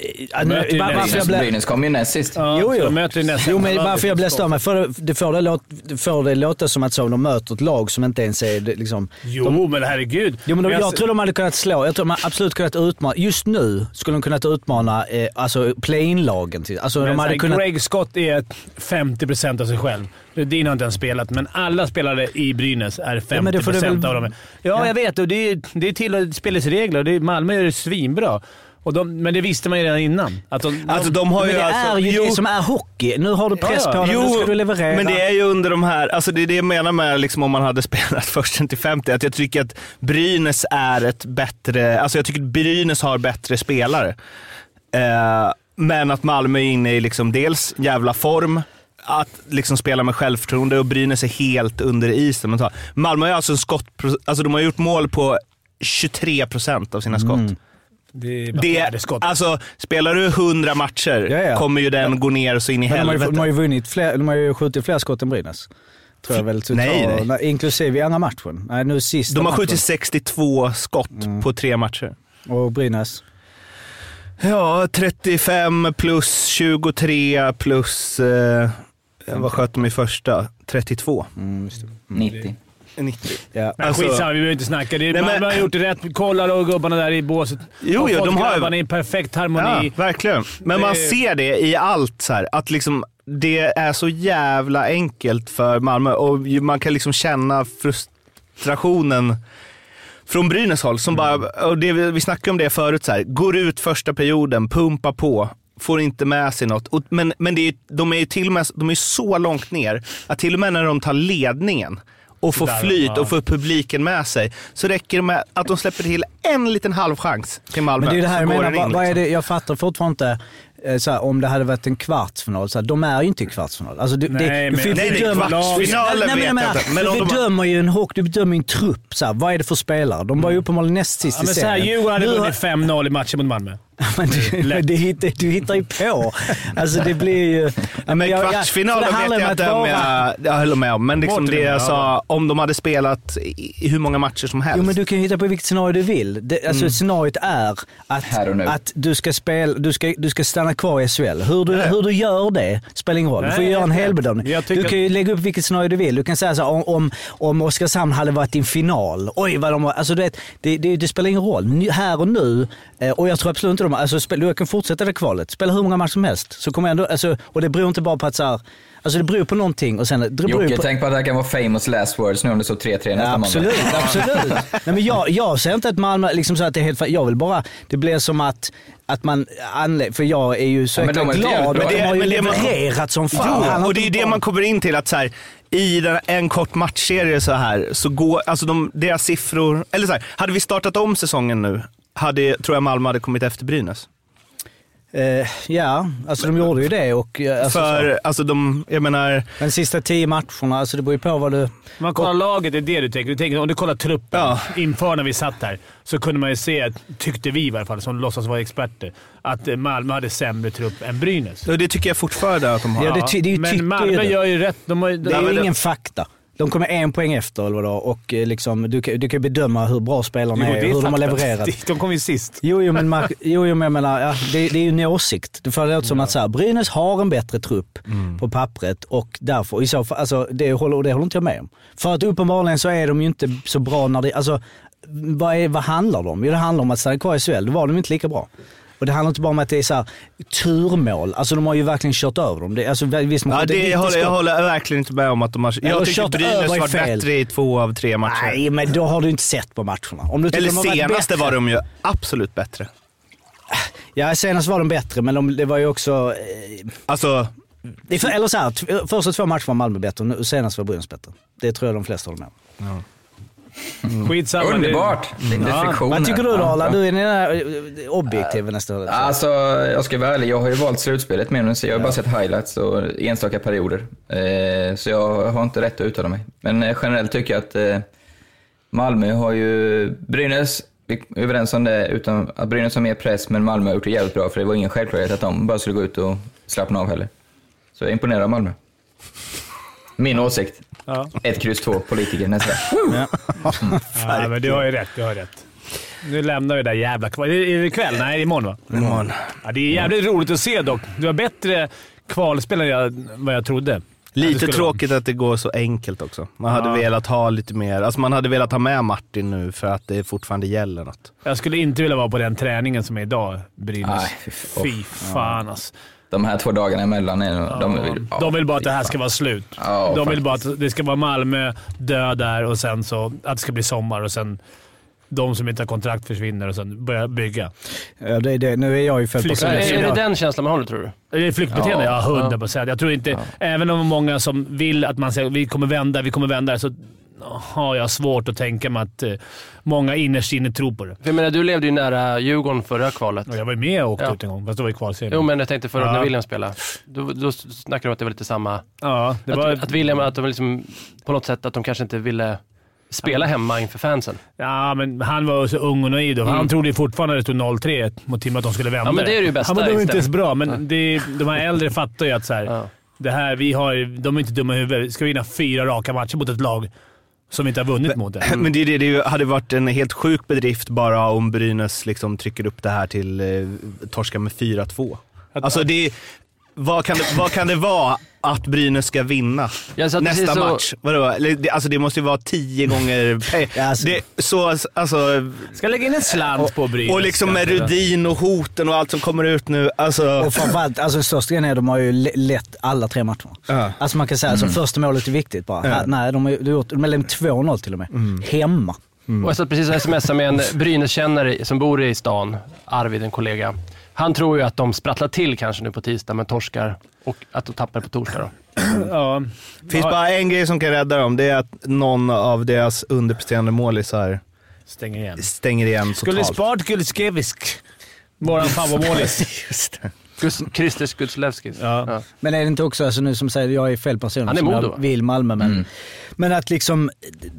Brynäs kom ju näst sist. Jo, men varför jag blev större, för får det låta som att så, de möter ett lag som inte ens är liksom... Men herregud. Jag tror de hade kunnat slå, jag tror de absolut kunnat utmana, just nu skulle de kunnat utmana alltså play-in-lagen till. Alltså, de hade kunnat... Greg Scott är 50% av sig själv. Det har inte ens spelat, men alla spelare i Brynäs är 50% av dem. Ja, jag vet. Och det är till spelets regler. Malmö gör det svinbra. Men det visste man ju redan innan. De har ju det är ju det som är hockey. Nu har du press på dem, nu ska du leverera. Men det är ju under de här... Alltså det är det jag menar med liksom, om man hade spelat först till 50. Att jag tycker att Brynäs är ett bättre... Alltså jag tycker att Brynäs har bättre spelare. Men att Malmö är inne i liksom dels jävla form... Att liksom spela med självförtroende och Brynäs är helt under isen. Malmö är alltså en skott... Alltså de har gjort mål på 23% av sina skott. Alltså, spelar du 100 matcher kommer ju den gå ner så in i helvete. De har ju skjutit fler skott än Brynäs. Tror jag väl, nej. Inklusive i andra matchen. Nej, nu sista de har matchen. skjutit 62 skott på 3 matcher. Och Brynäs? Ja, 35 plus 23 plus... vad sköt de i första? 32. 90. Ja. Men skitsamma, vi behöver inte snacka. Man har gjort det rätt. Kollar och gubbarna där i båset. Jo, de har i perfekt harmoni. Ja, verkligen. Men man ser det i allt så här. Att liksom, det är så jävla enkelt för Malmö. Och man kan liksom känna frustrationen från Brynäs håll. Som bara, och vi snackade om det förut så här. Går ut första perioden, pumpar på. Får inte med sig något. Men de är ju till och med, de är så långt ner att till och med när de tar ledningen och får flyt och får publiken med sig, så räcker det med att de släpper till en liten halvchans till Malmö. Men det är det här jag menar, vad är det, liksom. jag fattar fortfarande inte såhär, om det hade varit en kvartsfinal, såhär, de är ju inte i kvartsfinal. Alltså, kvartsfinalen vet jag inte. Men du bedömer ju du bedömer en trupp, såhär, vad är det för spelare? De var ju uppenbarligen näst sist i serien. Djurgården hade vunnit 5-0 i matchen mot Malmö. Men du hittar ju på. Alltså det blir ju... Men kvartsfinalen vet jag inte jag håller med om. Men liksom det jag sa, om de hade spelat i hur många matcher som helst. Jo, men du kan ju hitta på vilket scenario du vill. Scenariot är att du ska spela, du ska stanna kvar i SHL. Hur du gör det spelar ingen roll. Du får göra en helbedömning. Du kan ju lägga upp vilket scenario du vill. Du kan säga så här, om Oskarshamn hade varit i en final. Oj, vad de har... Alltså det spelar ingen roll. Här och nu, och jag tror absolut inte du kan fortsätta det kvalet. Spela hur många matcher som helst. Så kommer ändå, alltså, och det beror inte bara på att så här, alltså det beror på någonting. Och sen, Jocke, tänk på att det här kan vara famous last words nu om det så 3-3 nästa måndag. Absolut. Nej, men jag säger inte att Malmö liksom så att det är helt... Jag vill bara... Det blir som att man... För jag är ju så glad. Men de har ju levererat som fan. Och det är det man kommer in till att så här, i en kort matchserie så här, så går... Alltså deras siffror... Eller så här, hade vi startat om säsongen nu, tror jag Malmö hade kommit efter Brynäs. Ja, alltså de gjorde ju det och... jag menar... Den sista 10 matcherna, alltså det beror ju på vad du... Man kollar laget, det är det du tänker. Om du kollar truppen inför när vi satt här, så kunde man ju se, tyckte vi i varje fall, som låtsas vara experter, att Malmö hade sämre trupp än Brynäs. Och det tycker jag fortfarande att de har. Ja, men Malmö gör ju rätt. Det är ju ingen fakta. De kommer 1 poäng efter eller vadå, och liksom, du kan bedöma hur bra spelarna är, hur de har levererat. De kommer ju sist. Jo, men jag menar, det är ju en åsikt. Det får låta som att så här, Brynäs har en bättre trupp på pappret och därför, i så fall, alltså, det håller inte jag med om. För att uppenbarligen så är de ju inte så bra när det, alltså, vad handlar det om? Jo, det handlar om att stanna kvar i SHL. Då var de inte lika bra. Och det handlar inte bara om att det är så här turmål. Alltså de har ju verkligen kört över dem. Jag håller verkligen inte med om att de har... Jag tycker Brynäs var bättre i 2 av 3 matcher. Nej, men då har du inte sett på matcherna. Om du eller senaste var de ju absolut bättre. Ja, senast var de bättre, men det var ju också... Alltså... Eller så här, första 2 matcher var Malmö bättre och senast var Brynäs bättre. Det tror jag de flesta håller med om. Ja. Skitsamma. Underbart. Vad tycker du då, Arla? Du är den där objektiva nästa. Alltså, jag ska vara ärlig. Jag har ju valt slutspelet med nu, så jag har bara sett highlights och enstaka perioder. Så jag har inte rätt att uttala mig. Men generellt tycker jag att Malmö har ju... Brynäs, vi är överens om det, utan att Brynäs har mer press, men Malmö har gjort det jävligt bra, för det var ingen självklarhet att de bara skulle gå ut och slappna av heller. Så jag imponerar av Malmö. Min åsikt. Ja. 1-2 politiker nästa. Ja, men du har ju rätt, Nu lämnar vi det där jävla kval. Är det ikväll? Nej, imorgon va? Imorgon. Ja, det är jävligt roligt att se dock. Du har bättre kvalspelare än vad jag trodde. Lite tråkigt att det går så enkelt också. Man hade velat ha lite mer. Alltså man hade velat ha med Martin nu för att det fortfarande gäller något. Jag skulle inte vilja vara på den träningen som är idag, Brynäs. Fy fan alltså. De här 2 dagarna emellan de vill bara att det här ska vara slut. De vill bara att det ska vara Malmö dö där och sen så att det ska bli sommar och sen de som inte har kontrakt försvinner och sen börja bygga. Ja, det är det. Nu är jag ju född på Är det den känslan man håller, tror du? Det är flyktbeteende, 100%. Jag tror inte, även om många som vill att man säger vi kommer vända, så har jag svårt att tänka mig att många innerst inne tror på det. Jag menar, du levde ju nära Djurgården förra kvalet. Jag var med och åkte ut en gång, fast då var vi kvalserien. Jo, men jag tänkte förut när William spelade. Då snackade de att det var lite samma... Ja, det var... Att William, att de liksom, på något sätt att de kanske inte ville spela hemma inför fansen. Ja, men han var så ung och naiv då. Han trodde fortfarande att det stod 0-3 mot Tim att de skulle vända. Ja, men det är ju bästa. Han var inte så bra, men de här äldre fattar ju att så här, det här, de är inte dumma i huvudet. Ska vinna 4 raka matcher mot ett lag som inte har vunnit mot det. Men det hade varit en helt sjuk bedrift bara om Brynäs liksom trycker upp det här till torska med 4-2. Alltså vad kan det vara att Brynäs ska vinna nästa match? Vadå? Alltså det måste ju vara 10 gånger... Ska lägga in en slant på Brynäs. Och liksom med Rudin och hoten och allt som kommer ut nu. Alltså... Och framförallt, alltså största grejen är de har ju lett alla 3 matcherna. Alltså man kan säga, alltså första målet är viktigt bara. Nej, de har lämnat 2-0 till och med. Hemma. Och jag satt precis och smsade med en Brynäs-kännare som bor i stan, Arvid, en kollega. Han tror ju att de sprattlar till kanske nu på tisdag med torskar och att de tappar på torsdag då. Ja. Finns bara en grej som kan rädda dem, det är att någon av deras underpresterande målisar stänger igen totalt. Skulle spart Gulskevisk, våran favoritmålis. Just det. Christer Skutslevskis. Ja. Men är det inte också, alltså nu som säger jag är fel person, han är Modo. Jag vill Malmö, men att liksom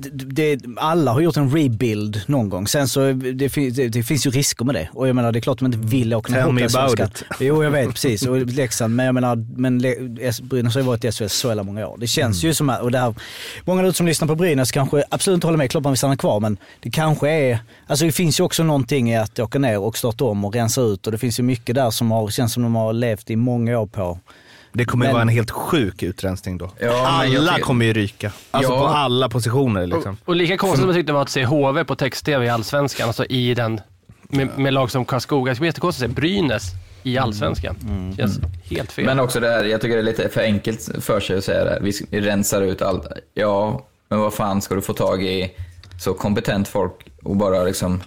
alla har gjort en rebuild någon gång. Sen så det finns ju risker med det. Och jag menar, det är klart att man inte vill åka ner. Jo, jag vet precis. Och Leksand, men jag menar, Brynäs har ju varit i SHL så jävla många år. Det känns ju som att, och det här, många som lyssnar på Brynäs kanske absolut inte håller med, klart man vill stanna kvar, men det kanske är, alltså det finns ju också någonting i att åka ner och starta om och rensa ut, och det finns ju mycket där som känns som de har levt i många år på. Det kommer vara en helt sjuk utrensning då. Ja, alla kommer ju ryka. Alltså på alla positioner liksom. Och lika konstigt som jag tyckte var att se HV på text-tv i Allsvenskan, alltså i den med lag som Karlskoga. Det är jättekonstigt att se Brynäs i Allsvenskan. Känns helt fel. Men också det här, jag tycker det är lite för enkelt för sig att säga det. Vi rensar ut allt. Ja, men vad fan ska du få tag i så kompetent folk och bara liksom...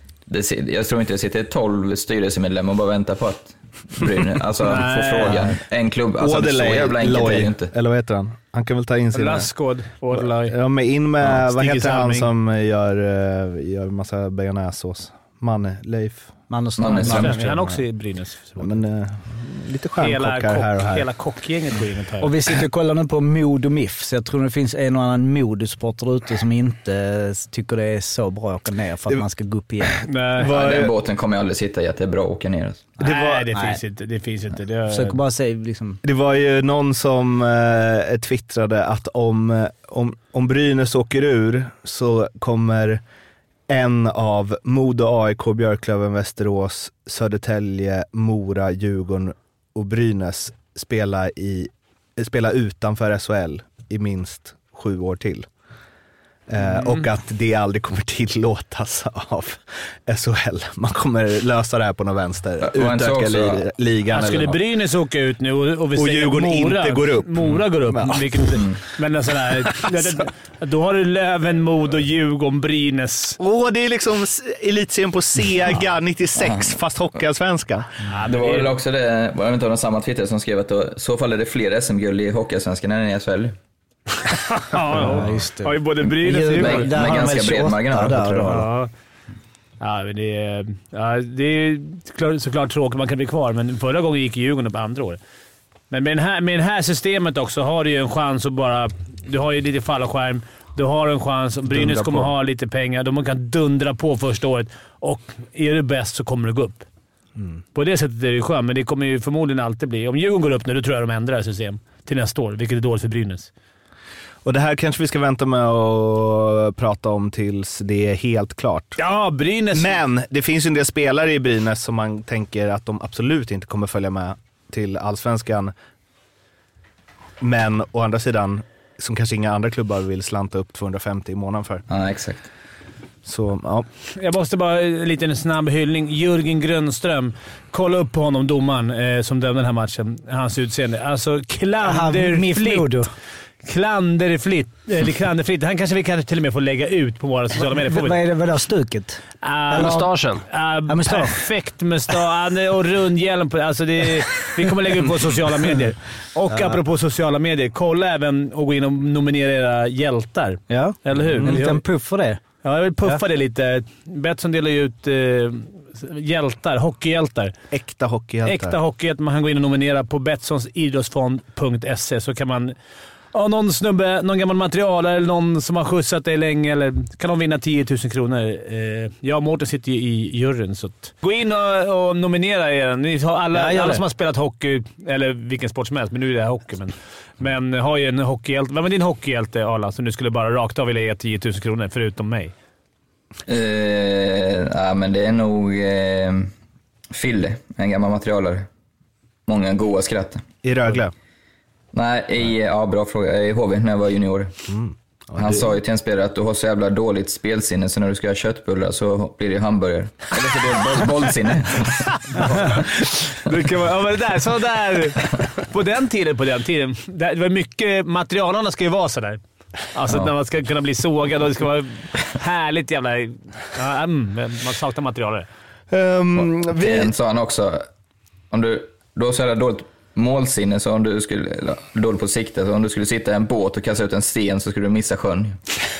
Jag tror inte det sitter 12 styrelsemedlemmar och bara väntar på att Brynäs, alltså få frågan. En klubb, alltså så jävla enkelt är det ju inte. Eller vad heter han? Han kan väl ta in sin... Laskåd, Ådlaj. Ja, men in med, vad heter han som gör massa bearnaisesås? Leif. Är han också i Brynäs? Ja, men lite stjärnkockar här och här. Hela kockgänget går in och tar. Och vi sitter och kollar nu på Modo MIF, så jag tror det finns en och annan Modo-supporter ute som inte tycker det är så bra att åka ner för att man ska gå upp igen. Den båten kommer jag aldrig sitta i, att det är bra att åka ner. Det finns inte. Jag försöker bara säga liksom... Det var ju någon som twittrade att om Brynäs åker ur så kommer en av Modo, AIK, Björklöven, Västerås, Södertälje, Mora, Djurgården och Brynäs spela utanför SHL i minst 7 år till. Och att det aldrig kommer tillåtas av SHL. Man kommer lösa det här på någon vänster. Utöka ligan. Skulle Brynäs åka ut nu och vi och säger Djurgården inte går upp. Mora går upp. Men alltså då har du Löven, Mod och Djurgården, Brynäs. Det är liksom elitserien på Sega 96 fast Hockeyallsvenskan. Det var väl också det, var det inte någon samma Twitter som skrev att i så fall är det fler SM-guld i Hockeyallsvenskan än i SHL. Ja, just det. Har ju både Brynäs och Djurgården. Med ganska bred marginal. Ja, men det är såklart tråkigt man kan bli kvar, men förra gången gick Djurgården på andra år. Men med det här systemet också har du ju en chans att bara... Du har ju lite fallskärm, du har en chans. Brynäs kommer ha lite pengar, de kan dundra på första året och är du bäst så kommer du gå upp. På det sättet är det skönt, men det kommer ju förmodligen alltid bli... Om Djurgården går upp nu, då tror jag de ändrar system till nästa år, vilket är dåligt för Brynäs. Och det här kanske vi ska vänta med att prata om tills det är helt klart. Ja, Brynäs. Men det finns ju en del spelare i Brynäs som man tänker att de absolut inte kommer följa med till Allsvenskan. Men å andra sidan, som kanske inga andra klubbar vill slanta upp 250 i månaden för. Ja, exakt. Så, ja. Jag måste bara en liten snabb hyllning. Jörgen Grönström. Kolla upp på honom, domaren som dömde den här matchen. Hans utseende. Alltså klanderfritt. Han kanske vi kan till och med få lägga ut på våra sociala medier. Vad är det stuket? Mustaschen. Perfekt mustasch och rundhjälm. Alltså vi kommer lägga ut på sociala medier. Och apropå sociala medier, kolla även och gå in och nominera era hjältar. Ja. Eller hur? En liten puff för det. Ja, jag vill puffa det lite. Betsson delar ju ut hjältar, hockeyhjältar. Äkta hockeyhjältar. Man kan gå in och nominera på betssonsidrottsfond.se, så kan man... Ja, någon snubbe, någon gammal material eller någon som har skjutsat dig länge, eller kan de vinna 10 000 kronor. Jag och Mårten sitter ju i juryn, så gå in och nominera er. Ni har alla som har spelat hockey, eller vilken sport som helst, men nu är det här hockey. Men har ju en hockeyhjälte. Vem är din hockeyhjälte, Arla, som du skulle bara rakt av vilja ge 10 000 kronor, förutom mig? Ja, men det är nog Fille, en gammal materialare. Många goa skratt. I Rögle? Nej, bra fråga. I HV när jag var junior. Han sa ju till en spelare att du har så jävla dåligt spelsinne, så när du ska ha köttbullar så blir det hamburgare. Eller så blir det bollsinne. Så där. På den tiden. Det var mycket, materialarna ska ju vara så där. Alltså när man ska kunna bli sågad och det ska vara härligt jävla... man saknar materialet. Sen sa han också, om du har så jävla dåligt målsinne, så om du skulle dåligt på sikte, så om du skulle sitta i en båt och kasta ut en sten så skulle du missa sjön.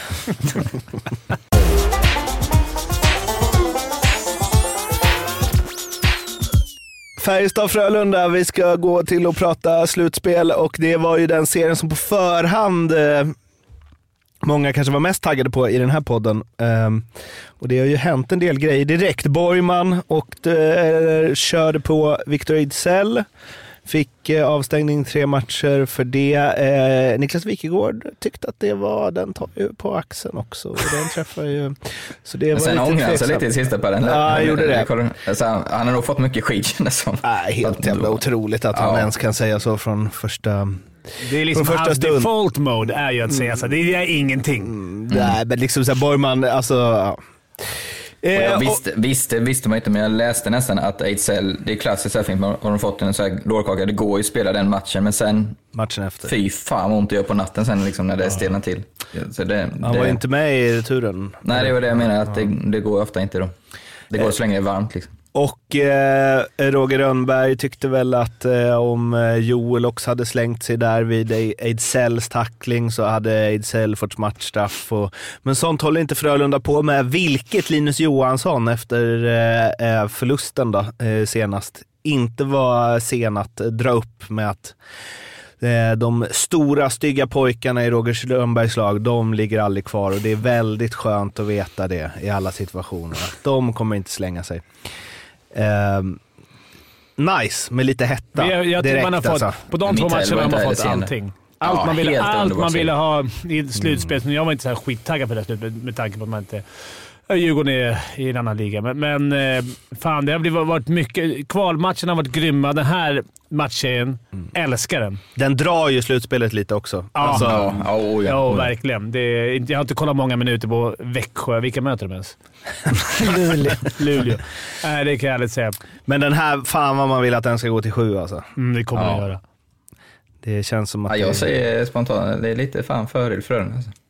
Färjestad-Frölunda, vi ska gå till att prata slutspel, och det var ju den serien som på förhand många kanske var mest taggade på i den här podden. Och det har ju hänt en del grejer direkt. Borgman körde på Victor Ejdsell. Fick avstängning 3 matcher för det. Niklas Wikegård tyckte att det var, den tar ju på axeln också. Och den träffar ju... Så det var sen ångrade han sig lite i sista på den. Ja, han gjorde det. Alltså, han har nog fått mycket skit. Helt jävla otroligt att han ens kan säga så från första... Det är liksom hans default mode är ju att säga så. Det är ingenting. Nej, men liksom så här, Borgman, alltså... Jag visste man inte, men jag läste nästan att Ejdsell, det är klassiskt så här fint, har de fått en så här lårkaka, det går ju att spela den matchen, men sen matchen efter. Fy fan vad ont det gör på natten sen liksom, när det stelnar till. Så han var inte med i returen. Nej, det var det jag menar, att det går ofta inte då. Det går så länge det är varmt liksom. Och Roger Rönnberg tyckte väl att om Joel också hade slängt sig där vid Ejdsells tackling, så hade Ejdsell fått matchstraff. Men sånt håller inte Frölunda på med, vilket Linus Johansson efter förlusten då, senast inte var sen att dra upp med att de stora stygga pojkarna i Roger Rönnbergs lag, de ligger aldrig kvar, och det är väldigt skönt att veta det i alla situationer. De kommer inte slänga sig. Nice, med lite hetta. Jag direkt, man har fått, alltså. På de 2 matcherna har man fått allting. Allt man ville ha i slutspel. Jag var inte så här skittaggad på det slutet med tanke på att man inte Djurgården är i en annan liga. Men fan, det har varit mycket. Kvalmatchen har varit grymma. Den här matchen, älskar den. Den drar ju slutspelet lite också. Ja, ja, verkligen. Jag har inte kollat många minuter på Växjö. Vilka möter de ens? Luleå. Nej, det kan jag ärligt säga. Men den här, fan vad man vill att den ska gå till 7 alltså. Det kommer den göra. Det känns som att... jag säger spontant, det är lite fan fördel för den alltså.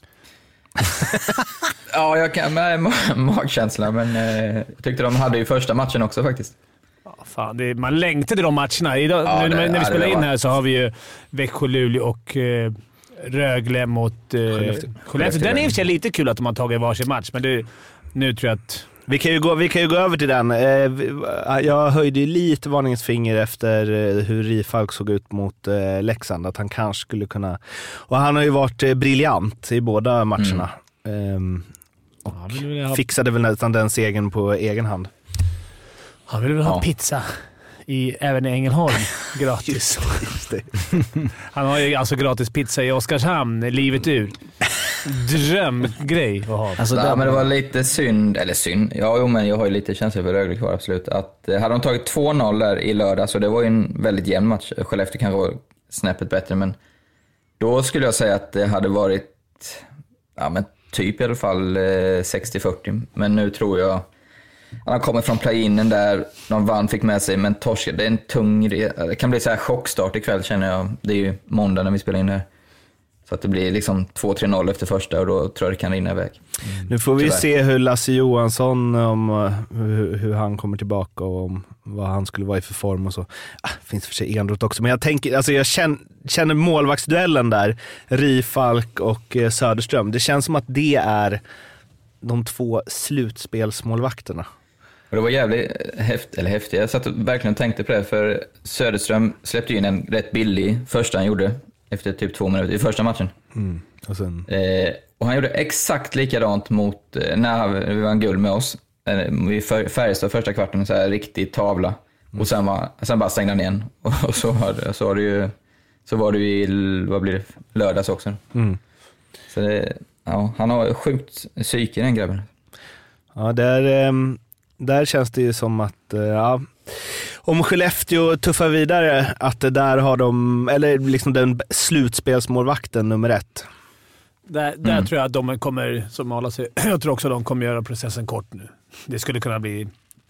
Ja, jag kan med magkänsla, men jag tyckte de hade ju första matchen också faktiskt. Ja, fan, man längtar till de matcherna. Idag, när vi spelar in här så har vi ju Växjö, Luleå och Rögle mot Skellefteå. Den är i och för sig lite kul att de har tagit varsin match, men nu tror jag att... Vi kan ju gå över till den. Jag höjde ju lite varningsfinger efter hur Rifalk såg ut mot Leksand. Att han kanske skulle kunna... Och han har ju varit briljant i båda matcherna. Och fixade väl nästan den segern på egen hand. Han vill väl ha pizza även i Ängelholm gratis. Just det. Han har ju alltså gratis pizza i Oskarshamn, livet ut. Drömgrej att ha. Alltså, men det var lite synd. Men jag har ju lite känsla för Rögle kvar, absolut. Att hade de tagit 2-0 där i lördag, så det var ju en väldigt jämn match. Skellefteå kanske var snäppet bättre, men då skulle jag säga att det hade varit typ i alla fall 60-40. Men nu tror jag han har kommit från play-inen där de fick med sig, men torskade. Det är en tung... Det kan bli så här chockstart ikväll, känner jag. Det är ju måndag när vi spelar in det här. Så att det blir liksom 2-3-0 efter första, och då tror jag det kan rinna iväg. Nu får vi se hur Lasse Johansson, hur han kommer tillbaka och om vad han skulle vara i för form och så. Finns för sig Enroth också, men jag tänker, alltså jag känner målvaktsduellen där, Rifalk och Söderström. Det känns som att det är de 2 slutspelsmålvakterna. Och det var jävligt häftigt. Jag satt och verkligen tänkte på det, för Söderström släppte in en rätt billig första han gjorde efter typ 2 minuter i första matchen. Och han gjorde exakt likadant mot när vi var en guld med oss. Vi Färjestad första kvarten, så här riktig tavla. Och sen bara stängde han igen. Och så var det ju vad blir det, lördags också. Så det, han har sjukt psyke, den grabben. Ja, där känns det ju som att om Skellefteå tuffar vidare, att där har de, eller liksom den slutspelsmålvakten nummer 1. Där tror jag att de kommer, som alla säger, jag tror också att de kommer göra processen kort nu. Det skulle kunna bli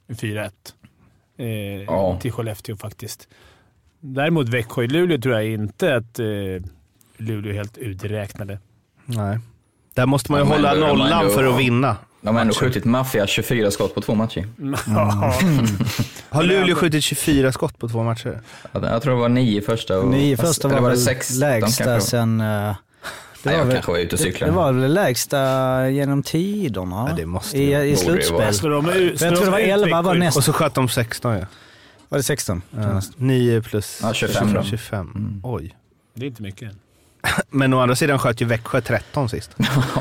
4-1 till Skellefteå faktiskt. Däremot Växjö i Luleå tror jag inte att Luleå är helt uträknade. Nej. Där måste man ju hålla nollan för att vinna. De har ändå skjutit maffia 24 skott på 2 matcher. Har Luleå skjutit 24 skott på 2 matcher? Jag tror det var 9 första. 9 första var väl 16, lägsta sen... jag kanske var ute och cyklade. Det var väl lägsta genom tiderna. Ja, det måste i slutspel. Jag tror det var 11 var nästa. Och så sköt de 16, ja. Var det 16? 9 plus 25. Oj. Det är inte mycket. Men å andra sidan sköt ju Växjö 13 sist.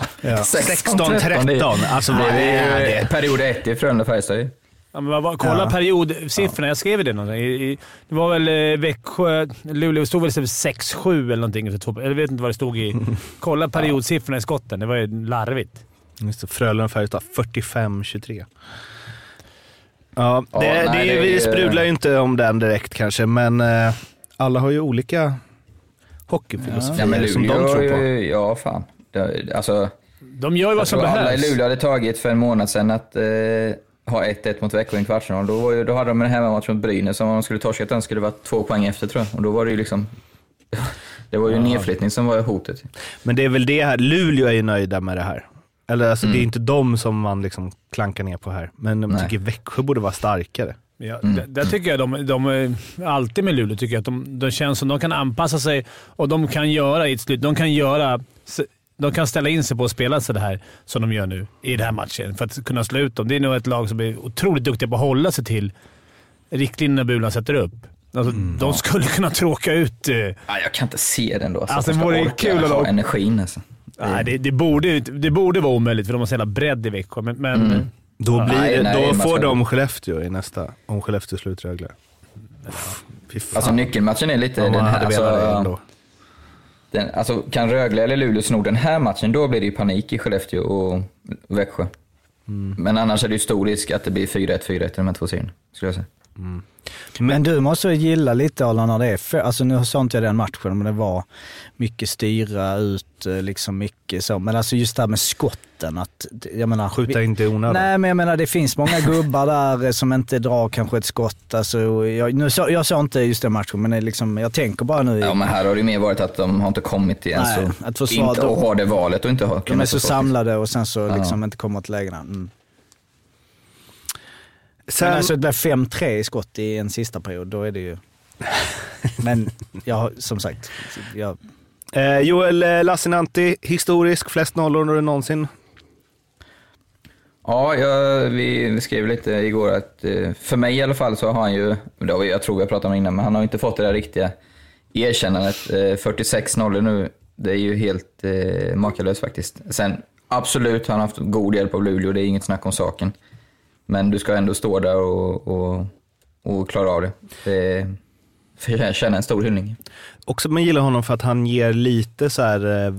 16-13. Alltså det period 1 i Frölunda Färjestad. Ja, men kolla periodsiffrorna. Jag skrev det någonting. Det var väl Växjö, Luleå stod väl 6-7 eller någonting. Jag vet inte vad det stod i. Kolla periodsiffrorna i skotten. Det var ju larvigt. Just det, Frölunda Färjestad 45-23. Ja, vi sprudlar ju inte om den direkt kanske, men alla har ju olika hockeyfilosofier som de tror på. Ja, fan. De gör ju vad som behövs. Alla i Luleå hade tagit för en månad sedan att ha 1-1 mot Växjö i en kvartsfinal. Då hade de en hemmamatch mot Brynäs som om de skulle torska, att den skulle vara 2 poäng efter, tror jag. Och då var det ju liksom... Det var ju en nedflyttning som var hotet. Men det är väl det här. Luleå är ju nöjda med det här. Eller alltså, det är inte de som man liksom klankar ner på här. Men de tycker Växjö borde vara starkare. Ja, där tycker jag de alltid med Luleå tycker jag att de känns som de kan anpassa sig och de kan göra i ett slut. De kan ställa in sig på att spela så det här som de gör nu i den här matchen för att kunna slå ut dem. Det är nog ett lag som är otroligt duktiga på att hålla sig till riktlinjerna Bulan sätter upp. Alltså, de skulle kunna tråka ut... Jag kan inte se den då. Alltså, det vore kul att ha energin. Alltså. Nej, det borde vara omöjligt för de har så jävla bredd i Växjö. Men då får de Skellefteå i nästa, om Skellefteå slutreglar. Alltså nyckelmatchen är lite... Kan Rögle eller Luleå sno den här matchen, då blir det ju panik i Skellefteå och Växjö. Men annars är det ju stor risk att det blir 4-1 i de här 2 serierna, skulle jag säga. Men du måste gilla lite alla när det är alltså nu sa inte jag den matchen, men det var mycket styra ut, liksom mycket så. Men alltså just det här med skotten, att jag menar, skjuta inte onödigt. Nej, men jag menar det finns många gubbar där som inte drar kanske ett skott. Alltså, jag sa inte just den matchen, men liksom, jag tänker bara nu. Ja, men här har det mer varit att de har inte kommit igen, så inte och har det valet och inte har. De är så samlade och sen så liksom inte kommer till lägena. Sen, men alltså det blir 5-3 i skott i en sista period, då är det ju... Men som sagt... Joel Lassinantti, historisk, flest nollor än någonsin. Ja, vi skrev lite igår att för mig i alla fall så har han ju, jag tror vi har pratat om innan, men han har inte fått det där riktiga erkännandet. 46 nollor nu, det är ju helt makalöst faktiskt. Sen absolut, han har haft god hjälp av Luleå, det är inget snack om saken. Men du ska ändå stå där och klara av det. Jag känner en stor hyllning. Också man gillar honom för att han ger lite så här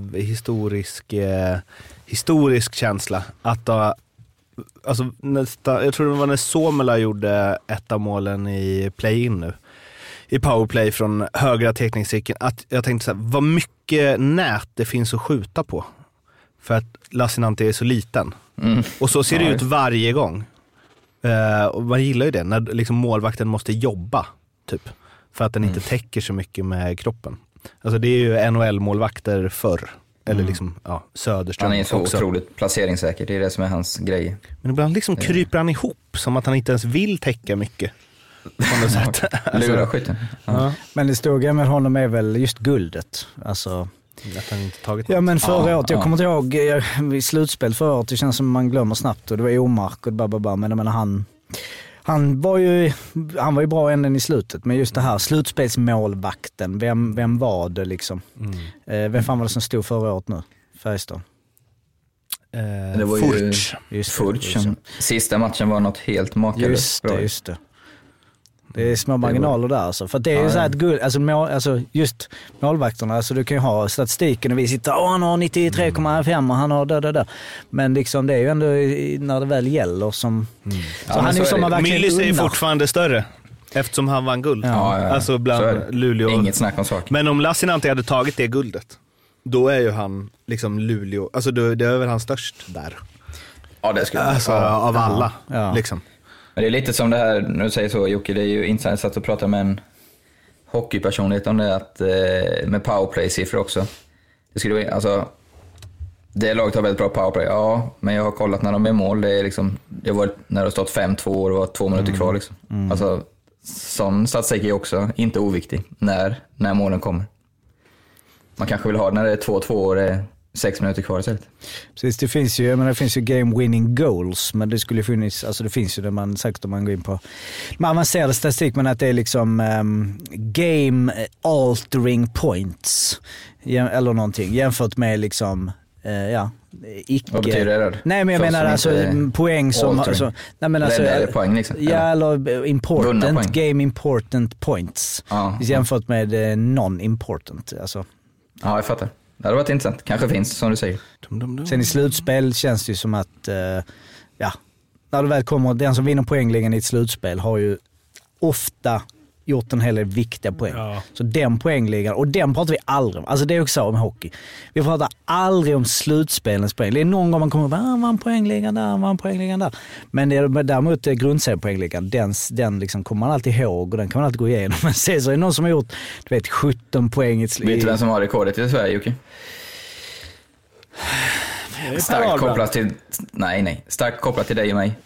historisk känsla. Att alltså jag tror det var när Suomela gjorde ett av målen i play-in nu. I powerplay från högra teckningscirkeln. Att jag tänkte så här, vad mycket nät det finns att skjuta på. För att Lassinantti är så liten. Och så ser det ut varje gång. Och man gillar ju det när liksom målvakten måste jobba typ, för att den inte täcker så mycket med kroppen. Alltså det är ju NHL-målvakter förr. Eller liksom, Söderström. Han är så också otroligt placeringssäker, det är det som är hans grej. Men ibland liksom kryper han ihop som att han inte ens vill täcka mycket. På något sätt. Lura skytten. Ja. Men det stora med honom är väl just guldet. Alltså... Att han inte tagit något. Ja, men förra året, jag kommer inte ihåg i slutspel förra året, det känns som man glömmer snabbt, och det var omark och men jag menar, han var ju bra änden i slutet, men just det här slutspelsmålvakten, vem var det liksom? Vem fan var det som stod förra året nu? Färjestad? Det var ju Furch. Sista matchen var något helt makalöst. Just det. Det är små marginaler där alltså. För det är ju så här ett guld, alltså just målvakterna, alltså du kan ju ha statistiken och vi sitter, han har 93,5 och han har där. Men liksom det är ju ändå när det väl gäller som... Så han är ju som man verkligen Mylis är ju fortfarande större eftersom han vann guld. Alltså bland Luleå. Inget snack om sak. Men om Lassinantti hade tagit det guldet, då är ju han liksom Luleå, alltså det är väl han störst där. Ja, det skulle alltså, av alla liksom. Men det är lite som det här, när du säger så Jocke, det är ju intressant att prata med en hockeypersonlighet om det, att med powerplay-siffror också. Det skulle alltså, det laget har väldigt bra powerplay, men jag har kollat när de är mål, det är liksom, det var när det har stått 5-2 och det var 2 minuter kvar liksom. Alltså, sån statistik är också inte oviktig när målen kommer. Man kanske vill ha när det är 2-2 och det är 6 minuter kvar istället. Precis, det finns ju game winning goals, men det skulle finnas, alltså det finns ju det man sagt om man går in på man avancerad statistik, men att det är liksom game altering points eller någonting jämfört med liksom icke. Vad betyder det? Nej, men jag menar alltså poäng som alltså, nej men alltså poäng liksom. Ja, eller important game important points jämfört med non-important alltså. Ja, jag fattar. Det hade varit intressant. Kanske finns, som du säger. Sen i slutspel känns det ju som att när det väl kommer, den som vinner poängligan i ett slutspel har ju ofta gjort en hel del viktiga poäng. Så den poängligan, och den pratar vi aldrig om. Alltså det är också om hockey. Vi pratar aldrig om slutspelens poäng. Det är någon gång man kommer och vann poängligan där. Men däremot grundseriepoängligan, den liksom kommer man alltid ihåg och den kan man alltid gå igenom. Men sen så är det någon som har gjort 17 poäng. Vet du vem som har rekordet i Sverige, Jocke? Starkt kopplat till... Nej. Starkt kopplat till dig och mig.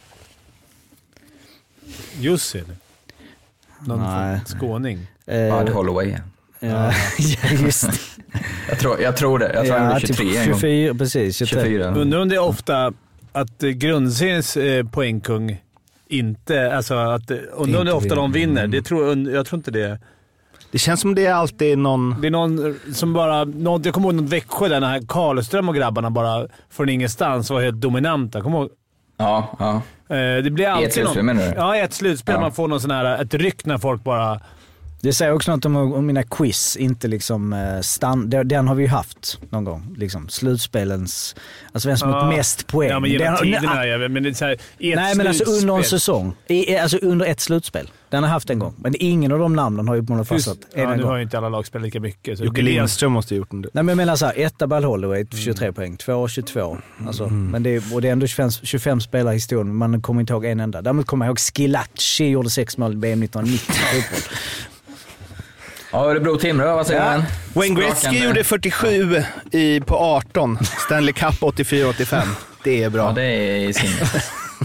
Jussi. Någon skåning. Bud Holloway. Ja, just. jag tror det. Jag tror han blev 23 en gång. 24, precis. 24. Undrar om det är ofta att grundseriens poängkung inte... Alltså att, undrar om det är ofta de vinner. Jag tror inte det. Det känns som det är alltid någon... Det är någon som bara... jag kommer ihåg något Växjö där när Karlström och grabbarna bara från ingenstans var helt dominanta. Kommer ihåg? Ja. Det blir alltid ett slutspel, menar du? Ja, ett slutspel. Man får någon sån här, ett ryck när folk bara Det säger också något om mina quiz, inte liksom den har vi ju haft någon gång, liksom slutspelens, alltså vem som har mest poäng. Ja, men genom tiderna, men det är så här, nej, men alltså under en säsong, alltså under ett slutspel. Den har haft en gång, men ingen av de namnen har ju på något fastsatt en gång. Nu har ju inte alla lag spelat lika mycket. Jocke Lindström måste ha gjort den. Nej, men jag menar så här, 1 Ball Holloway 23 poäng, 2 22. Alltså, men det är ändå 25 spelare i historien, man kommer inte ihåg en enda. Däremot kommer jag ihåg Skilacci gjorde 6 mål i BM 1990. Ja, Örebro-Timrå, vad säger man? Wayne Gretzky gjorde 47 på 18. Stanley Cup 84-85. Det är bra. Ja, det är sinne.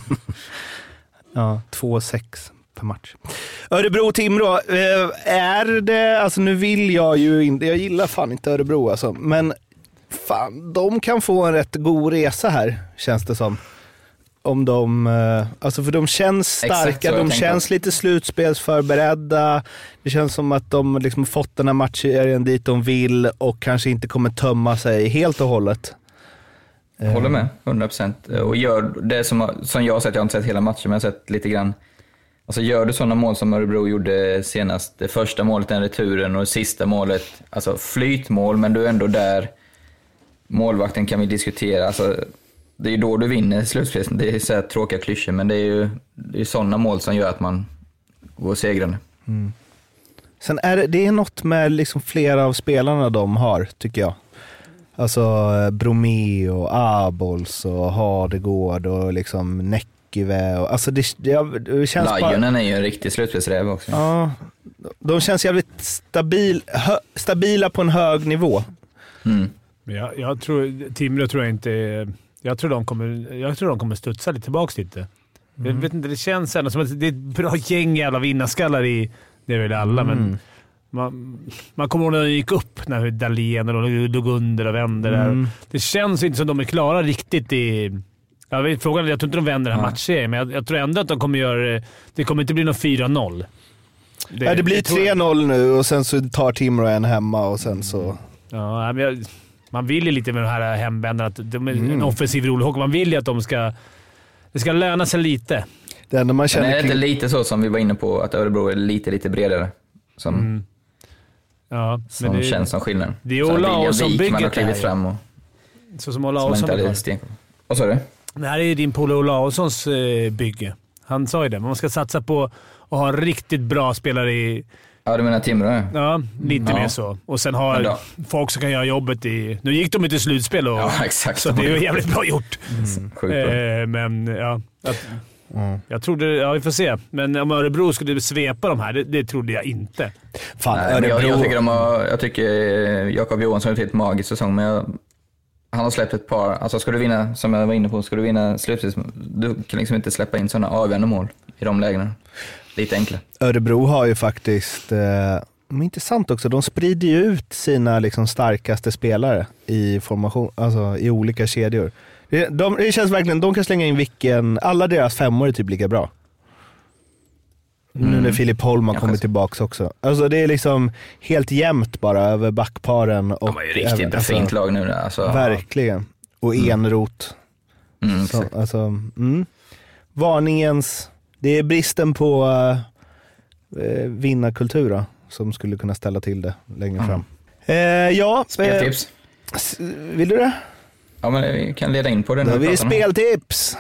Ja, 2-6 per match. Örebro-Timrå, är det... Alltså nu vill jag ju inte... Jag gillar fan inte Örebro alltså. Men fan, de kan få en rätt god resa här, känns det som. Om de... Alltså för de känns starka, de känns lite slutspelsförberedda. Det känns som att de liksom fått den här matchen dit de vill och kanske inte kommer tömma sig helt och hållet. Håller med, 100%. Och gör det som jag har sett, jag har inte sett hela matchen, men jag har sett lite grann. Alltså gör du sådana mål som Örebro gjorde senast, det första målet, den returen, och det sista målet, alltså flytmål, men du är ändå där. Målvakten kan vi diskutera, alltså det är ju då du vinner slutspelet. Det är så här tråkiga klyschor, men det är ju sådana mål som gör att man går segrande. Mm. Sen är det är något med liksom flera av spelarna de har, tycker jag. Alltså Bromé och Abols och Hardegård och liksom Näckive. Alltså det känns Lajonen är ju en riktig slutspelsräv också. Ja, de känns jävligt stabila på en hög nivå. Mm. Jag tror, Timrå tror jag inte... Jag tror de kommer studsa lite tillbaka lite. Jag vet inte, det känns ändå som att det är ett bra gäng jävla vinnarskallar i... Det är väl alla, men... Man kommer ihåg när de gick upp, när Dahlén och låg under och vände där. Det känns inte som de är klara riktigt i... Jag tror inte de vänder den här matchen, men jag tror ändå att de kommer göra... Det kommer inte bli någon 4-0. Det blir 3-0 nu och sen så tar Timrå en hemma och sen så... Ja, men man vill ju lite med de här hemvändarna att de är en offensiv rolig hockey. Man vill ju att det ska löna sig lite. Det enda man känner... Men är det inte lite så som vi var inne på, att Örebro är lite bredare? Som det känns som skillnad. Det är Ola som bygger man har klivit fram och... Så som Ola Olsson bygger. Vad sa du? Det här är ju din Polo Ola Olssons bygge. Han sa ju det. Man ska satsa på att ha riktigt bra spelare i... Ja, du menar Timrå? Ja, lite mer så. Och sen har folk som kan göra jobbet i... Nu gick de inte till slutspel och... Ja, exakt. Så det är ju jävligt bra gjort. Sjukt bra. Men ja... Jag trodde... Ja, vi får se. Men om Örebro skulle svepa de här, det trodde jag inte. Fan, nej, jag tycker Jakob Johansson har gjort ett magiskt säsong, men han har släppt ett par... Alltså ska du vinna, som jag var inne på, ska du vinna slutspel, du kan liksom inte släppa in sådana avgörande mål i de lägena. Lite enklare. Örebro har ju faktiskt... intressant också, de sprider ju ut sina liksom starkaste spelare i formation, alltså i olika kedjor. Det känns verkligen, de kan slänga in alla deras femmor är typ lika bra. Nu när Filip Holm har kommit tillbaka också. Alltså det är liksom helt jämnt bara över backparen. Och de var ju riktigt fint lag nu. Alltså. Verkligen. Och Enrot. Varningens... Det är bristen på vinnarkultur då, som skulle kunna ställa till det längre fram. Speltips. Vill du det? Ja, men vi kan leda in på det. Då har vi speltips.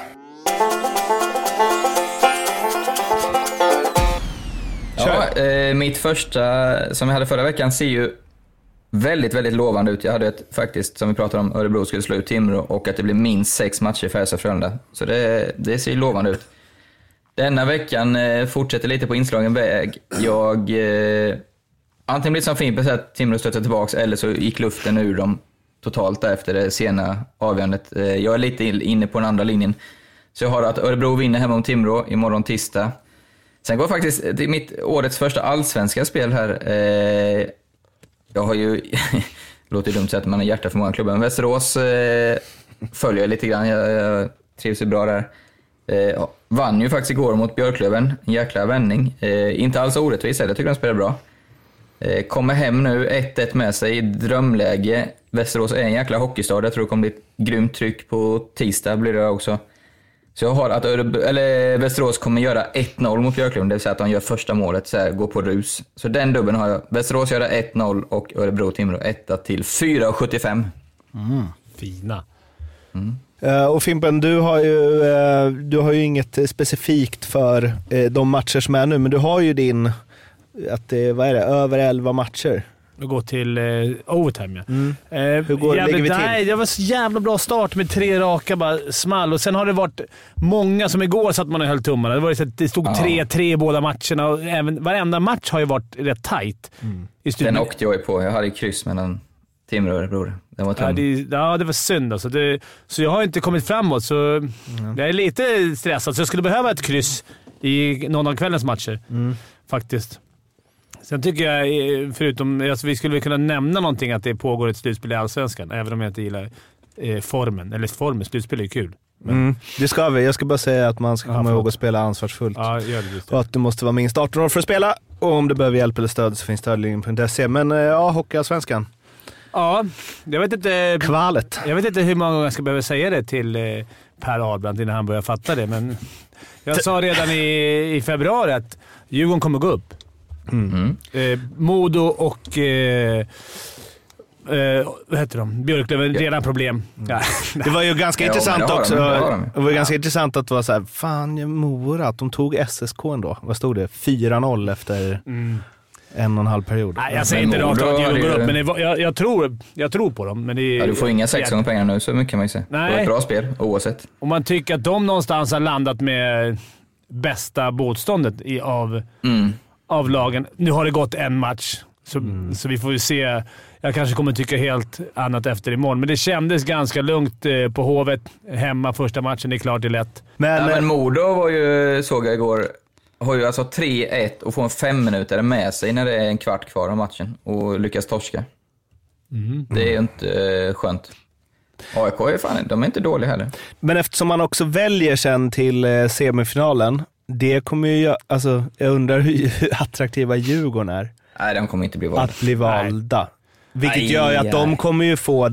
Ja, mitt första som jag hade förra veckan ser ju väldigt, väldigt lovande ut. Jag hade faktiskt, som vi pratade om, Örebro skulle slå ut Timrå och att det blir minst 6 matcher för Färjestad-Frölunda. Så det ser ju lovande ut. Denna veckan fortsätter lite på inslagen väg. Jag antingen blir det som Fimpen så att Timrå stöter tillbaka, eller så gick luften ur dem totalt efter det sena avgörandet. Jag är lite inne på den andra linjen. Så jag har att Örebro vinner hemma om Timrå imorgon tisdag. Sen går faktiskt till mitt årets första allsvenska spel här. Jag har ju... låter dumt att man har hjärta för många klubbar. Men Västerås följer lite grann. Jag trivs ju bra där. Vann ju faktiskt igår mot Björklöven. En jäkla vändning. Inte alls orättvis. Jag tycker de spelar bra. Kommer hem nu 1-1 med sig i drömläge. Västerås är en jäkla hockeystad. Jag tror det kommer bli ett grymt tryck på tisdag blir det också. Så jag har att Västerås kommer göra 1-0 mot Björklöven, det vill säga att de gör första målet, så här, går på rus. Så den dubben har jag. Västerås gör 1-0 och Örebro-Timrå 1-4,75. Fina. Och Fimpen, du har ju inget specifikt för de matcher som är nu, men du har ju din, över 11 matcher. Vi går till overtime. Hur lägger vi till? Det var så jävla bra start med 3 raka bara small. Och sen har det varit många som igår satt man och höll tummarna. Det stod 3-3 i båda matcherna. Och även, varenda match har ju varit rätt tight. Den åkte jag ju på. Jag hade kryss mellan Timrå och Örebro. Den var tung. Det var synd alltså. Så jag har inte kommit framåt. Så jag är lite stressad. Så jag skulle behöva ett kryss i någon av kvällens matcher. Faktiskt. Sen tycker jag, förutom vi skulle kunna nämna någonting att det pågår ett slutspel i Allsvenskan, även om jag inte gillar formen. Eller formen, slutspel är kul. Det ska vi. Jag ska bara säga att man ska komma ihåg att spela ansvarsfullt. Ja, gör det. Och att du måste vara minst 18 år för att spela. Och om du behöver hjälp eller stöd så finns stödlinjen.se. Men Hockeyallsvenskan. Ja, jag vet inte... Kvalet. Jag vet inte hur många gånger jag ska behöva säga det till Per Ahlbrandt innan han börjar fatta det. Men jag sa redan i februari att Djurgården kommer gå upp. Modo och vad heter de? Björklöven, redan problem. Det var ju ganska intressant också. Det var ganska intressant att det var så här, fan Mora, att de tog SSK ändå. Vad stod det? 4-0 efter 1,5 period. Nej, jag säger inte rakt att Djurgården går upp, men jag tror på dem. Men det du får inga 6 gånger pengar nu, så mycket kan man ju säga. Nej. Det var ett bra spel, oavsett. Om man tycker att de någonstans har landat med bästa motståndet av lagen. Nu har det gått en match, så vi får ju se. Jag kanske kommer tycka helt annat efter imorgon, men det kändes ganska lugnt på Hovet. Hemma första matchen, det är klart det är lätt. Men Modo var ju, såg jag igår, har ju alltså 3-1 och får en 5 minuter med sig när det är en kvart kvar av matchen och lyckas torska. Det är ju inte skönt. AIK är fan, de är inte dåliga heller. Men eftersom man också väljer sen till semifinalen, det kommer ju, alltså jag undrar hur attraktiva Djurgården är. Nej, de kommer inte bli valda. Att bli valda. Vilket gör ju att de kommer ju få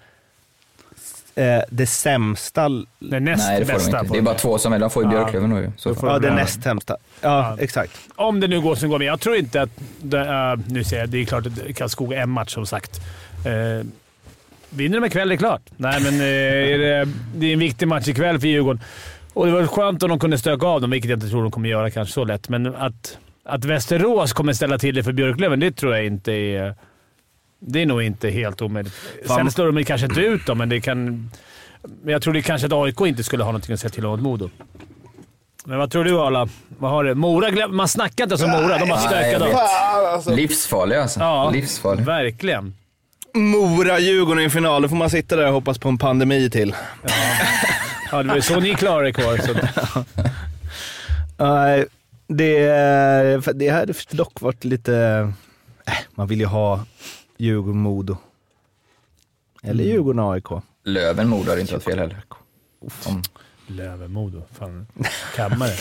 det sämsta. Det näst Nej, det får bästa. de inte. Det är bara 2 som är. De får ju Björklöven nu. Ja, det näst sämsta. Ja, exakt. Om det nu går som går med. Jag tror inte att... nu ser jag, det är klart att Karlskoga en match som sagt. Vinner de ikväll, det är klart. Nej, men det är en viktig match ikväll för Djurgården. Och det var skönt om de kunde stöka av dem, vilket jag inte tror de kommer göra kanske så lätt. Men att Västerås kommer ställa till det för Björklöven, det tror jag inte är... Det är nog inte helt omöjligt. Sen slår de kanske inte ut dem, men det kan... Jag tror det kanske att AIK inte skulle ha någonting att säga till om Modo. Men vad tror du, Arla? Vad har det? Mora, man snackar inte som Mora. De har stökat av. Livsfarliga alltså. Ja, livsfarliga. Verkligen. Mora-Djurgården i final. Då får man sitta där och hoppas på en pandemi till. Ja, det var så ni klarade det kvar. Så. Det hade dock varit lite... man vill ju ha Djurgården-Modo. Eller Djurgården-AIK. Löven-Modo har inte varit fel heller. Löven-Modo. Fan, kammare.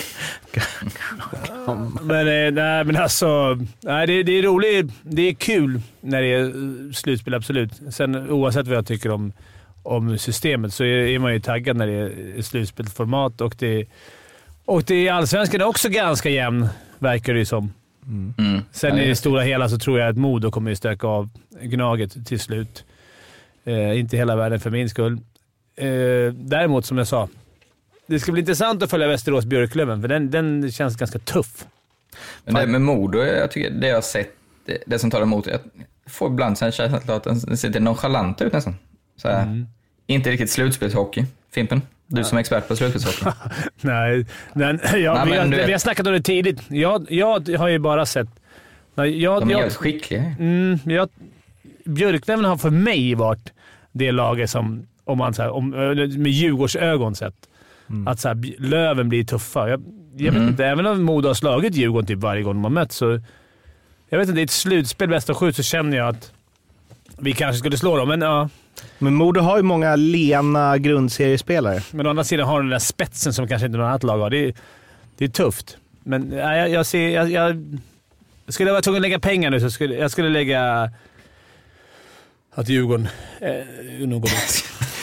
men alltså... Nej, det är roligt. Det är kul när det är slutspel, absolut. Sen oavsett vad jag tycker om systemet så är man ju taggad när det är slutspelsformat. Och det är Allsvenskan är också ganska jämn, verkar det ju som. Sen i det stora hela så tror jag att Modo kommer att stöka av Gnaget till slut. Inte hela världen för min skull. Däremot, som jag sa, det ska bli intressant att följa Västerås Björklöven, för den känns ganska tuff. Men det med Modo, jag tycker det jag har sett, det som tar emot, jag får ibland sen känslan att den ser lite nonchalant ut nästan. Så här, inte riktigt slutspelshockey. Fimpen, du som är expert på slutspelshockey. Nej, vi har snackat om det tidigt. Jag har ju bara sett... De är helt skickliga. Björklöven har för mig varit det laget som, om man så här, med Djurgårdsögon sett, att så här, Löven blir tuffa. Jag vet inte, även om Modo har slagit Djurgården typ varje gång de har mött, så jag vet inte, det är ett slutspel bäst av 7, så känner jag att vi kanske skulle slå dem, men ja. Men Modo har ju många lena grundseriespelare. Men å andra sidan har den där spetsen som kanske inte något annat lag har. Det är tufft. Men jag skulle vara tvungen att lägga pengar nu, så jag skulle lägga att Djurgården nog går bort.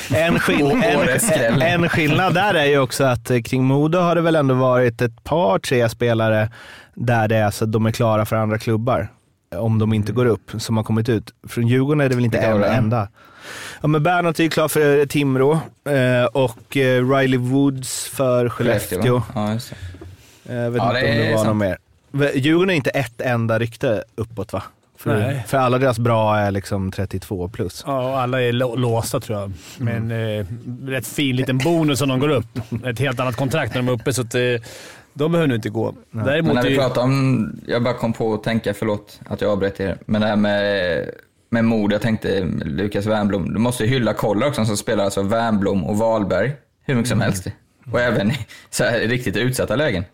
En skillnad där är ju också att kring Modo har det väl ändå varit ett par, 3 spelare där det är så att de är klara för andra klubbar. Om de inte går upp, som har kommit ut. Från Djurgården är det väl inte en enda. Ja, men Bernhardt är ju klar för Timrå och Riley Woods för Skellefteå. Ja, just det. Jag vet inte om det var något mer. Djurgården är inte ett enda rykte uppåt, va? För alla deras bra är liksom 32 plus. Ja, och alla är låsta tror jag. Men rätt fin liten bonus om de går upp. Ett helt annat kontrakt när de är uppe, så att de behöver nu inte gå. Däremot men när vi pratar om, jag bara kom på att tänka, förlåt att jag avbröt er, men det här med mod, jag tänkte Lukas Wernbloom, du måste ju hylla Koller också som spelar, alltså Wernbloom och Wahlberg hur mycket som helst. Och även i så här riktigt utsatta lägen.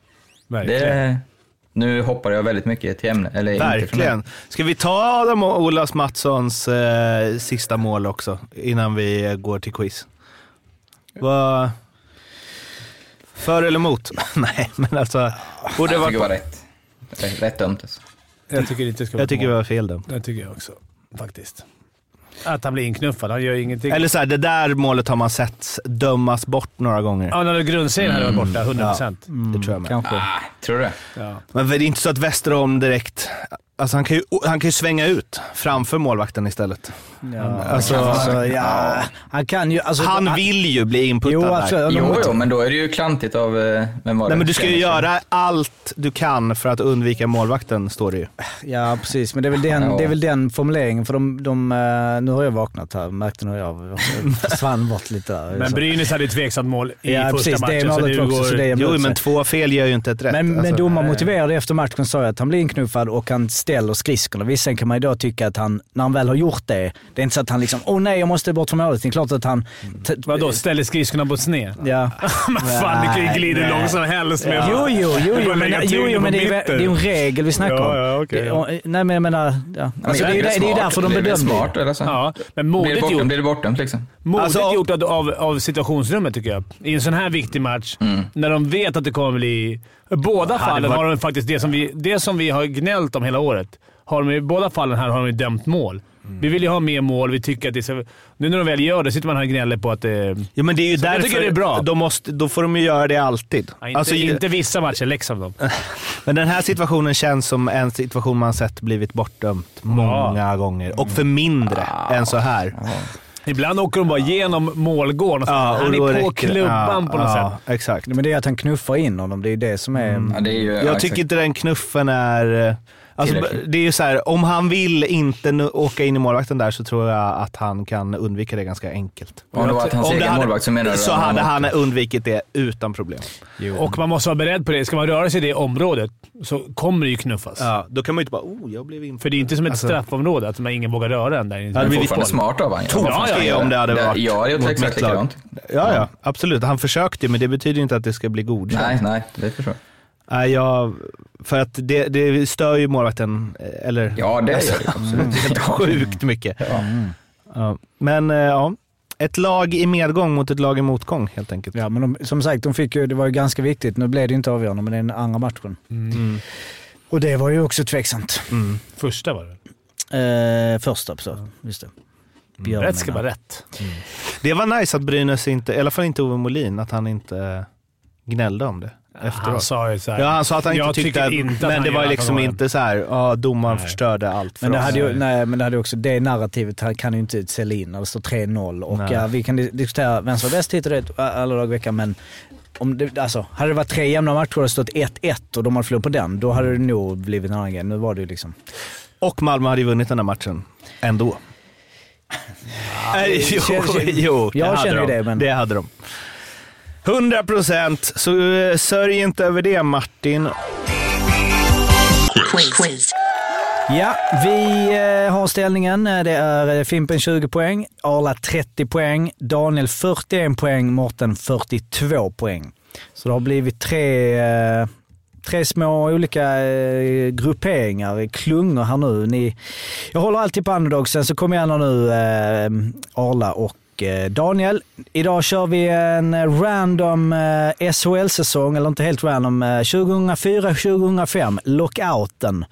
Nu hoppar jag väldigt mycket till ämne. Eller verkligen. Ska vi ta Adam och Olas Mattssons sista mål också innan vi går till quiz? Vad... För eller emot? Nej, men alltså... Borde jag tycker det var rätt dömt. Alltså. Jag tycker inte det ska vara. Jag tycker det var fel dömt. Det tycker jag också, faktiskt. Att han blir inknuffad, han gör ingenting. Eller så här, det där målet har man sett dömas bort några gånger. Ja, när grundserien hade varit borta, 100%. Ja, det tror jag med. Kanske. Tror du det? Ja. Men det är inte så att Westerholm direkt... Alltså han kan ju svänga ut framför målvakten istället. Han kan ju... Alltså, han vill ju bli inputtad där. Jo, men då är det ju klantigt av... Nej, men du ska ju göra allt du kan för att undvika målvakten, står det ju. Ja, precis. Men det är väl den formuleringen. För nu har jag vaknat här. Märkte nu jag försvann bort lite där. Men Brynäs hade ju tveksamt mål i första precis, matchen. Jo, men 2 fel gör ju inte ett rätt. Men domaren motiverade efter matchen, sa att han blir inknuffad och han ställer skridskorna. Visst, kan man ju då tycka att han, när han väl har gjort det är inte så att han liksom, nej jag måste bort från målet. Det är klart att han... Vadå, ställer skridskorna på sned? Ja. Men fan, det kan ju glida långt som helst. Jo, men det är ju en regel vi snackar om. Ja, okay. Nej, men jag menar... Ja. Alltså, det är ju därför de bedömer smart, eller så. Ja, men modigt gjort. Blir det bortom, liksom. Modigt gjort av situationsrummet, tycker jag. I en sån här viktig match, när de vet att det kommer bli... Båda fallen har de faktiskt det som vi har gnällt om hela året. I båda fallen här har de dömt mål. Vi vill ju ha mer mål. Vi tycker att det är... Nu när de väl gör det sitter man här och gnäller på att det... Ja, men det är ju därför... Jag tycker det är bra. Då får de ju göra det alltid. Ja, inte vissa matcher, Leksand dem. Men den här situationen känns som en situation man sett blivit bortdömt många gånger. Och för mindre än så här. Ibland åker de bara genom målgården. Han är på klubban på något sätt. Exakt. Men det är att han knuffar in honom. Det är det som är... det är ju, jag tycker inte den knuffen är... Alltså, det är ju så här, om han vill inte åka in i målvakten där så tror jag att han kan undvika det ganska enkelt. Om det var att hans egen målvakt som menar så hade han undvikit det utan problem. Och man måste vara beredd på det. Ska man röra sig i det området så kommer det ju knuffas. Ja, då kan man ju inte bara, jag blev inför. För det är inte som ett straffområde att man ingen vågar röra den där. Det är fortfarande smart av han. Om det hade varit jag exakt likadant. Ja, absolut. Han försökte, men det betyder inte att det ska bli godkänt. Nej, det förstår jag. För att det stör ju målvakten, eller? Ja, det gör det absolut. Helt sjukt mycket. Men ett lag i medgång mot ett lag i motgång helt enkelt. Ja, men som sagt, det var ju ganska viktigt. Nu blev det inte avgörande, men det är den andra matchen. Och det var ju också tveksamt. Första var det? Första, så. Just det. Rätt ska vara rätt. Det var nice att Brynäs inte, i alla fall inte Ove Molin, att han inte gnällde om det. Han sa ju så här. Ja, han sa att han inte tyckte att, men det var liksom inte så här, domaren förstörde allt för men det oss. hade ju, men det hade också, det narrativet kan ju inte sälja in när det står 3-0 och vi kan diskutera vem som var bäst hit och det alla dag i veckan, men om det, alltså, hade det varit 3 jämna matcher och det stått 1-1 och de hade förlorat på den, då hade det nog blivit en annan grej. Nu var det ju liksom... Och Malmö hade ju vunnit den här matchen ändå. Jo, jag känner det, men... Det hade de. 100%, så sörj inte över det, Martin. Quiz. Ja, vi har ställningen. Det är Fimpen 20 poäng, Arla 30 poäng, Daniel 41 poäng, Mårten 42 poäng. Så det har blivit tre små olika grupperingar, klungor här nu. Jag håller alltid på underdog, sen så kommer jag nu Arla och Daniel. Idag kör vi en random SHL-säsong, eller inte helt random, 2004-2005, lockouten,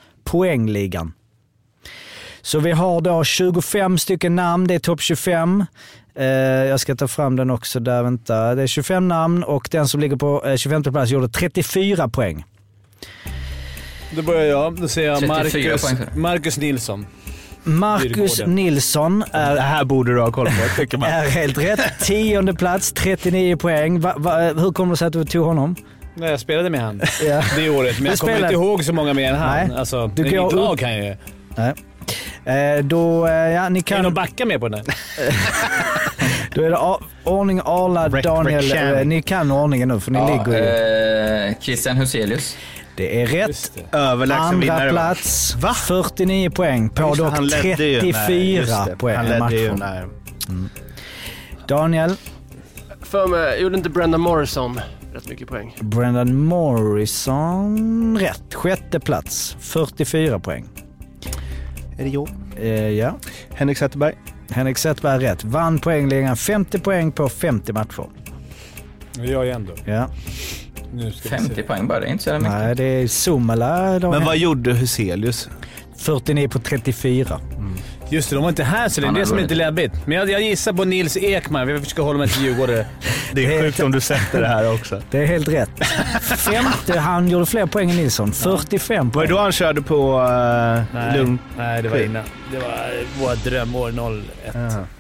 poängligan. Så vi har då 25 stycken namn, det är topp 25. Jag ska ta fram den också där, vänta. Det är 25 namn och den som ligger på 25:e plats gjorde 34 poäng. Då börjar jag. Då säger jag Marcus Nilsson. Marcus Nilsson är... Det här borde du ha koll på, tycker man. Är helt rätt. 10:e plats, 39 poäng. Hur kommer det sig att du tog honom? Nej, jag spelade med han det året, men jag kommer inte ihåg så många mer än han. Nej. Alltså, du inget lag kan ju. Nej. Ni kan... Är någon backa med på den? Då är det ordning Arla, Daniel. Ni kan ordningen nu för ni ligger ju. Christian Huselius. Det är rätt. Andra plats, 49 poäng på dock 34 poäng. Han ledde ju när... Daniel? För mig, gjorde inte Brendan Morrison rätt mycket poäng? Brendan Morrison, rätt. 6:e plats, 44 poäng. Är det jag? Ja. Henrik Zetterberg, rätt. Vann poängligan, 50 poäng på 50 matcher. Jag igen då. Ja. Nu ska 50 poäng bara, det är inte så mycket. Nej, det är Somala. Men vad gjorde Huselius? 49 på 34. Just det, de var inte här så det är det som är lite läbbigt. Men jag gissar på Nils Ekman. Vi försöker hålla mig till Djurgårdare. Det är sjukt om du sätter det här också. Det är helt rätt. 50, han gjorde fler poäng än Nilsson. 45 poäng. Var det då han körde på Lund? Nej, det var innan. Det var våra drömår 01.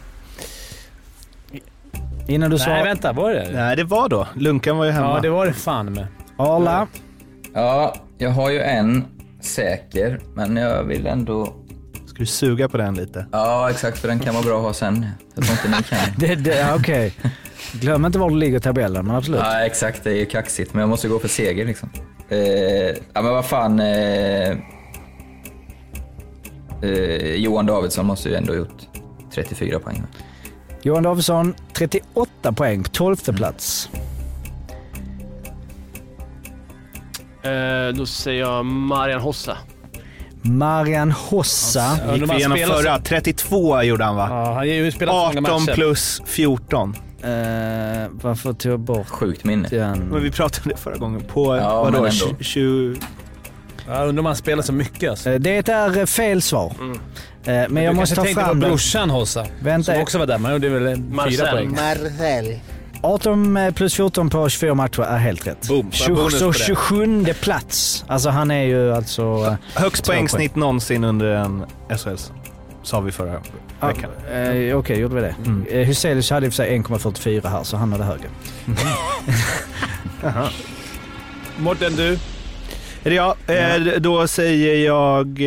Innan du sa... Nej, vänta, var det? Nej, det var då. Lunkan var ju hemma. Ja, det var det fan med. Arla? Ja, jag har ju en säker, men jag vill ändå... Ska du suga på den lite? Ja, exakt, för den kan vara bra att ha sen. Jag tror inte ni kan. Okej. Glöm inte var du ligger i tabellen, men absolut. Ja, exakt. Det är ju kaxigt, men jag måste gå för seger liksom. Ja, men vad fan... Johan Davidsson måste ju ändå ha gjort 34 poäng. Johan Davidsson, 38 poäng på 12:e plats. Då säger jag Marian Hossa. Marian Hossa. Gick vi igenom förra. 32 gjorde han, va? Ja, han ju spelat 18 plus 14. Varför tog jag bort? Sjukt minne. Men vi pratade om det förra gången. På vadå? 20... Ja, undrar om han spelar så mycket alltså. Det är fel svar. Men jag måste ta fram på brorsan Hossa. Vänta. Som också var där. Man gjorde väl 4 poäng. Marcel. 18 plus 14 på 24 matcher är helt rätt. Boom. 27 plats. Alltså han är ju alltså... Högst poängsnitt någonsin under en SHL. Sa vi förra veckan. Okej, gjorde vi det. Huselius hade i och för sig 1,44 här, så han hade högre. Mårten, du? Är det jag? Då säger jag...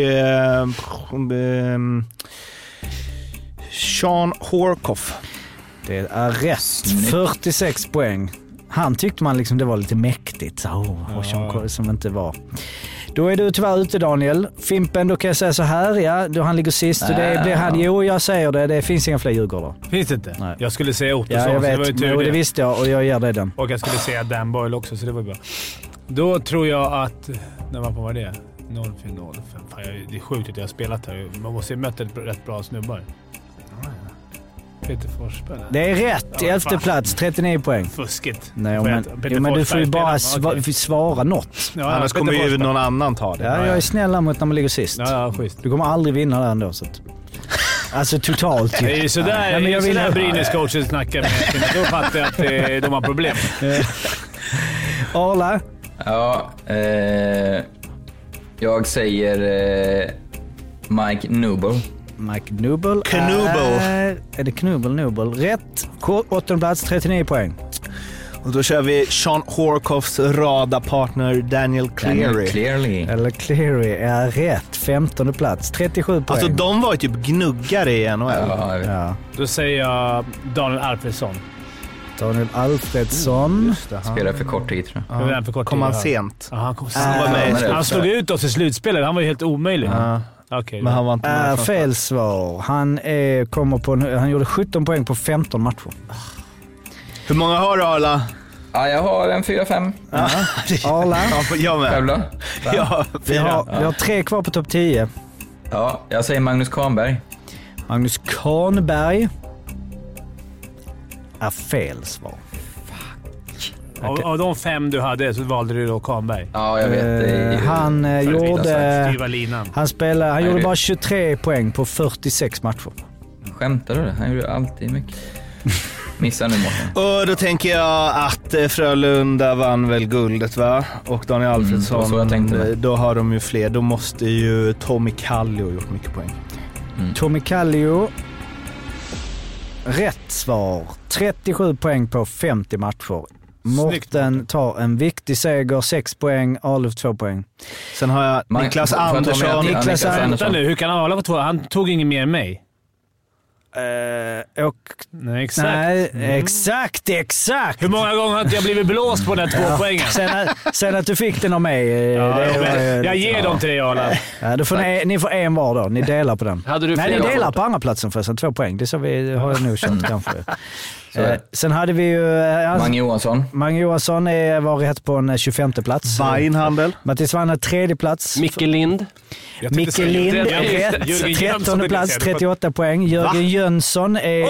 Sean Horkoff. Det är rätt. 46 poäng. Han tyckte man liksom det var lite mäktigt. Sean som inte var. Då är du tyvärr ute, Daniel. Fimpen, då kan jag säga så här. Ja, då han ligger sist. Och det blir han. Jo, jag säger det. Det finns inga fler Djurgårdar. Finns det inte? Nej. Jag skulle säga Ottosson. Ja, jag vet. Så det var ju det visste jag och jag ger dig den. Och jag skulle säga Dan Boyle också, så det var bra. Då tror jag att... När man får vara det? 0-4-0. Det är sjukt att jag har spelat här. Man måste ju möta rätt bra snubbar. Peter Forsberg. Det är rätt. 11:e plats, 39 poäng. Fuskigt. Nej, men du får ju bara svara något. Ja, annars kommer ju någon annan ta det. Ja, jag är snäll mot när man ligger sist. Ja, schysst. Du kommer aldrig vinna där ändå. Så att... Alltså totalt. Det är ju sådär, men jag vill Brynäs-coachen snackar med. Då fattar jag att de har problem. Arla? Ja, jag säger Mike Nubel. Mike Nubel. Är det Knubel? Rätt. 8:e plats, 39 poäng. Och då kör vi Sean Horkoffs radarpartner Daniel Cleary. Eller Cleary är rätt. 15:e plats, 37 poäng. Alltså de var ju typ gnuggare i NHL. Ja. Då säger jag Daniel Alfredsson. Daniel Alfredsson. Spelar för kort tid, tror jag. Kom han sent? Ja, han kom sent. Han slog ut oss i slutspelet. Han var ju helt omöjlig. Okay, men han var inte fel svar. Han gjorde 17 poäng på 15 matcher. Hur många har du, Arla? Ja, jag har en 4-5. Arla? Jag med. Själv Ja, vi har 3 kvar på topp 10. Ja, jag säger Magnus Kahnberg. Magnus Kahnberg är fel svar. Av de 5 du hade så valde du då Kahnberg. Ja, jag vet. Han gjorde Nej, bara 23 poäng på 46 matcher. Skämtar du? Han gjorde alltid mycket. Missa nu Mårten. Och då tänker jag att Frölunda vann väl guldet, va? Och Daniel Alfredsson, så jag tänkte. Då har de ju fler. Då måste ju Tommy Kallio gjort mycket poäng. Tommy Kallio. Rätt svar. 37 poäng på 50 matcher. Mårten tar en viktig seger, 6 poäng, Arlöf 2 poäng. Sen har jag Niklas Andersson. Niklas Andersson. Hur kan Arlöf få 2? Han tog ingen mer än mig. Nej, exakt. Nej, exakt. Hur många gånger har inte jag blivit blåst på den 2 poängen? Sen att du fick den av mig. Jag ger dem till dig, Arla. Ja, då får ni får en var då. Ni delar på den. Hade du Nej, ni delar på andra platsen förresten. 2 poäng. Det så vi har jag nog känt kanske. Sen hade vi ju... Mange Johansson var rätt på en 25:e plats. Weinhandel. Mattias Weinhandel 3:e plats. Micke Lind. Micke Lind är rätt. 13:e plats, 38 poäng. Jörgen Jönsson är...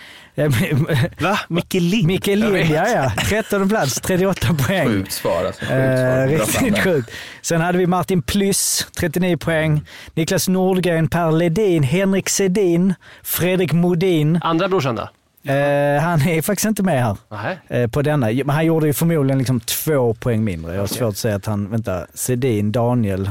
Va? Micke Lind? Micke Lind, ja. 13:e plats, 38 poäng. Sjukt svar alltså. Riktigt sjukt. Sen hade vi Martin Plyss, 39 poäng. Niklas Nordgren, Per Ledin, Henrik Sedin, Fredrik Modin. Andra brorsan då? Han är faktiskt inte med här på denna. Men han gjorde ju förmodligen liksom 2 poäng mindre. Jag har svårt att säga att Sedin, Daniel,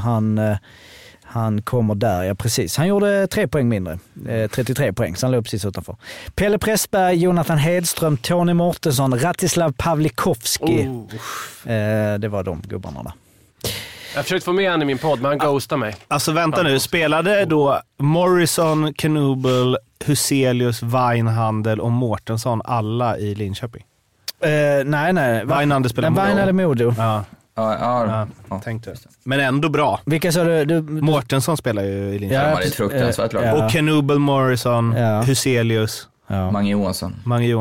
han kommer där. Ja, precis. Han gjorde 3 poäng mindre. 33 poäng, så han låg precis utanför. Pelle Pressberg, Jonathan Hedström, Tony Mortensson, Ratislav Pavlikovski. Det var de gubbarna där. Jag försökte få med han i min podd, men han ghostade mig. Alltså vänta nu, spelade då Morrison, Knubel, Huselius, Weinhandel och Mårtensson alla i Linköping? Nej. Weinhandel spelade Modo. Weinhandel Modo. Ja, tänkte. Men ändå bra. Vilka sa du? Mårtensson spelar ju i Linköping. Ja, det är ett fruktansvärt lag. Och Knubel, Morrison, Huselius. Mange Johansson.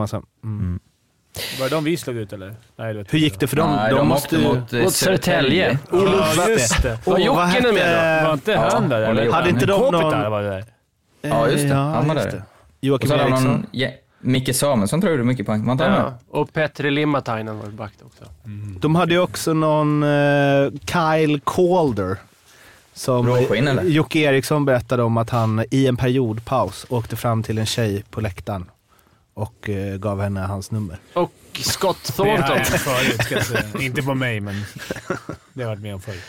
Var det de vi slog ut eller? Nej, hur gick det för dem? Nej, de måste mot Södertälje. Just det. Var Jocke nu med då? Var inte han där? Eller? Hade inte de någon... Där var det där. Ja, just det. Han var där. Joakim Eriksson. Micke Samuelsson tror du mycket poäng. Man tar och Petri Limatainen var back också. De hade ju också någon Kyle Calder. Som Jocke Eriksson berättade om att han i en periodpaus åkte fram till en tjej på läktaren och gav henne hans nummer. Och Scott Thornton. Det har förut, ska jag säga. Inte på mig, men det har varit med om förut.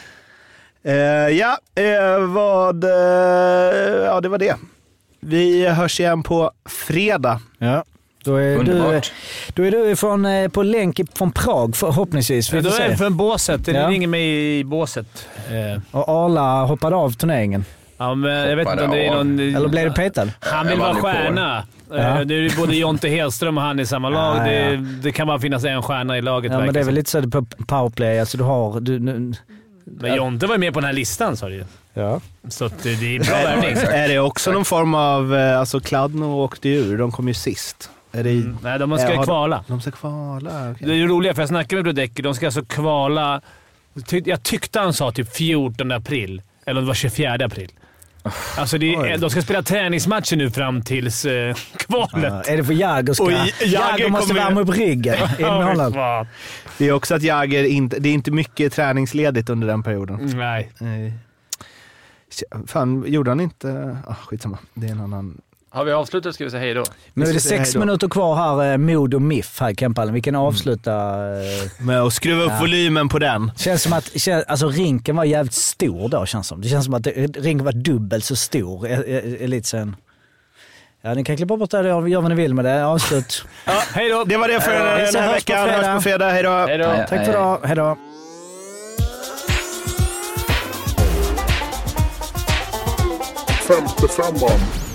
Det var det. Vi hörs igen på fredag. Ja. Då är du på länk från Prag förhoppningsvis. Då är jag från båset. Det ringer mig i båset. Och Arla hoppade av turneringen. Ja, men jag vet inte om det är någon... Eller blev det petad? Han vill vara stjärna. Det är både Jonte Hedström och han i samma lag. Det kan bara finnas en stjärna i laget. Ja, men det är väl lite så på powerplay. Alltså men Jonte var med på den här listan, sa du ju. Ja. Så det är bra värvning. Är det också någon form av... Alltså Kladno åkte ur. De kom ju sist. Nej, de ska kvala. De ska kvala, okay. Det är ju roligt, för jag snackade med Brodecki. De ska alltså kvala... Jag tyckte han sa typ 14 april. Eller om det var 24 april. Alltså de ska spela träningsmatcher nu fram tills kvalet. Är det för Jagger måste värma upp ryggen. Det är också att Jagger det är inte mycket träningsledigt under den perioden. Nej. Fan, gjorde han inte... skitsamma. Det är en annan... Har vi avslutat ska vi säga hej då. Nu är det 6 minuter kvar här, Modo Miff här i Kempallen. Vi kan avsluta... med att skruva upp volymen på den. Känns som att rinken var jävligt stor då, känns som. Det känns som att rinken var dubbelt så stor. Elitsen. Ja, ni kan klippa bort det och gör vad ni vill med det. Avslut. Hej då. Det var det för den här veckan. Hörs på fredag. Hej då. Tack för idag. Hej då. 55 man.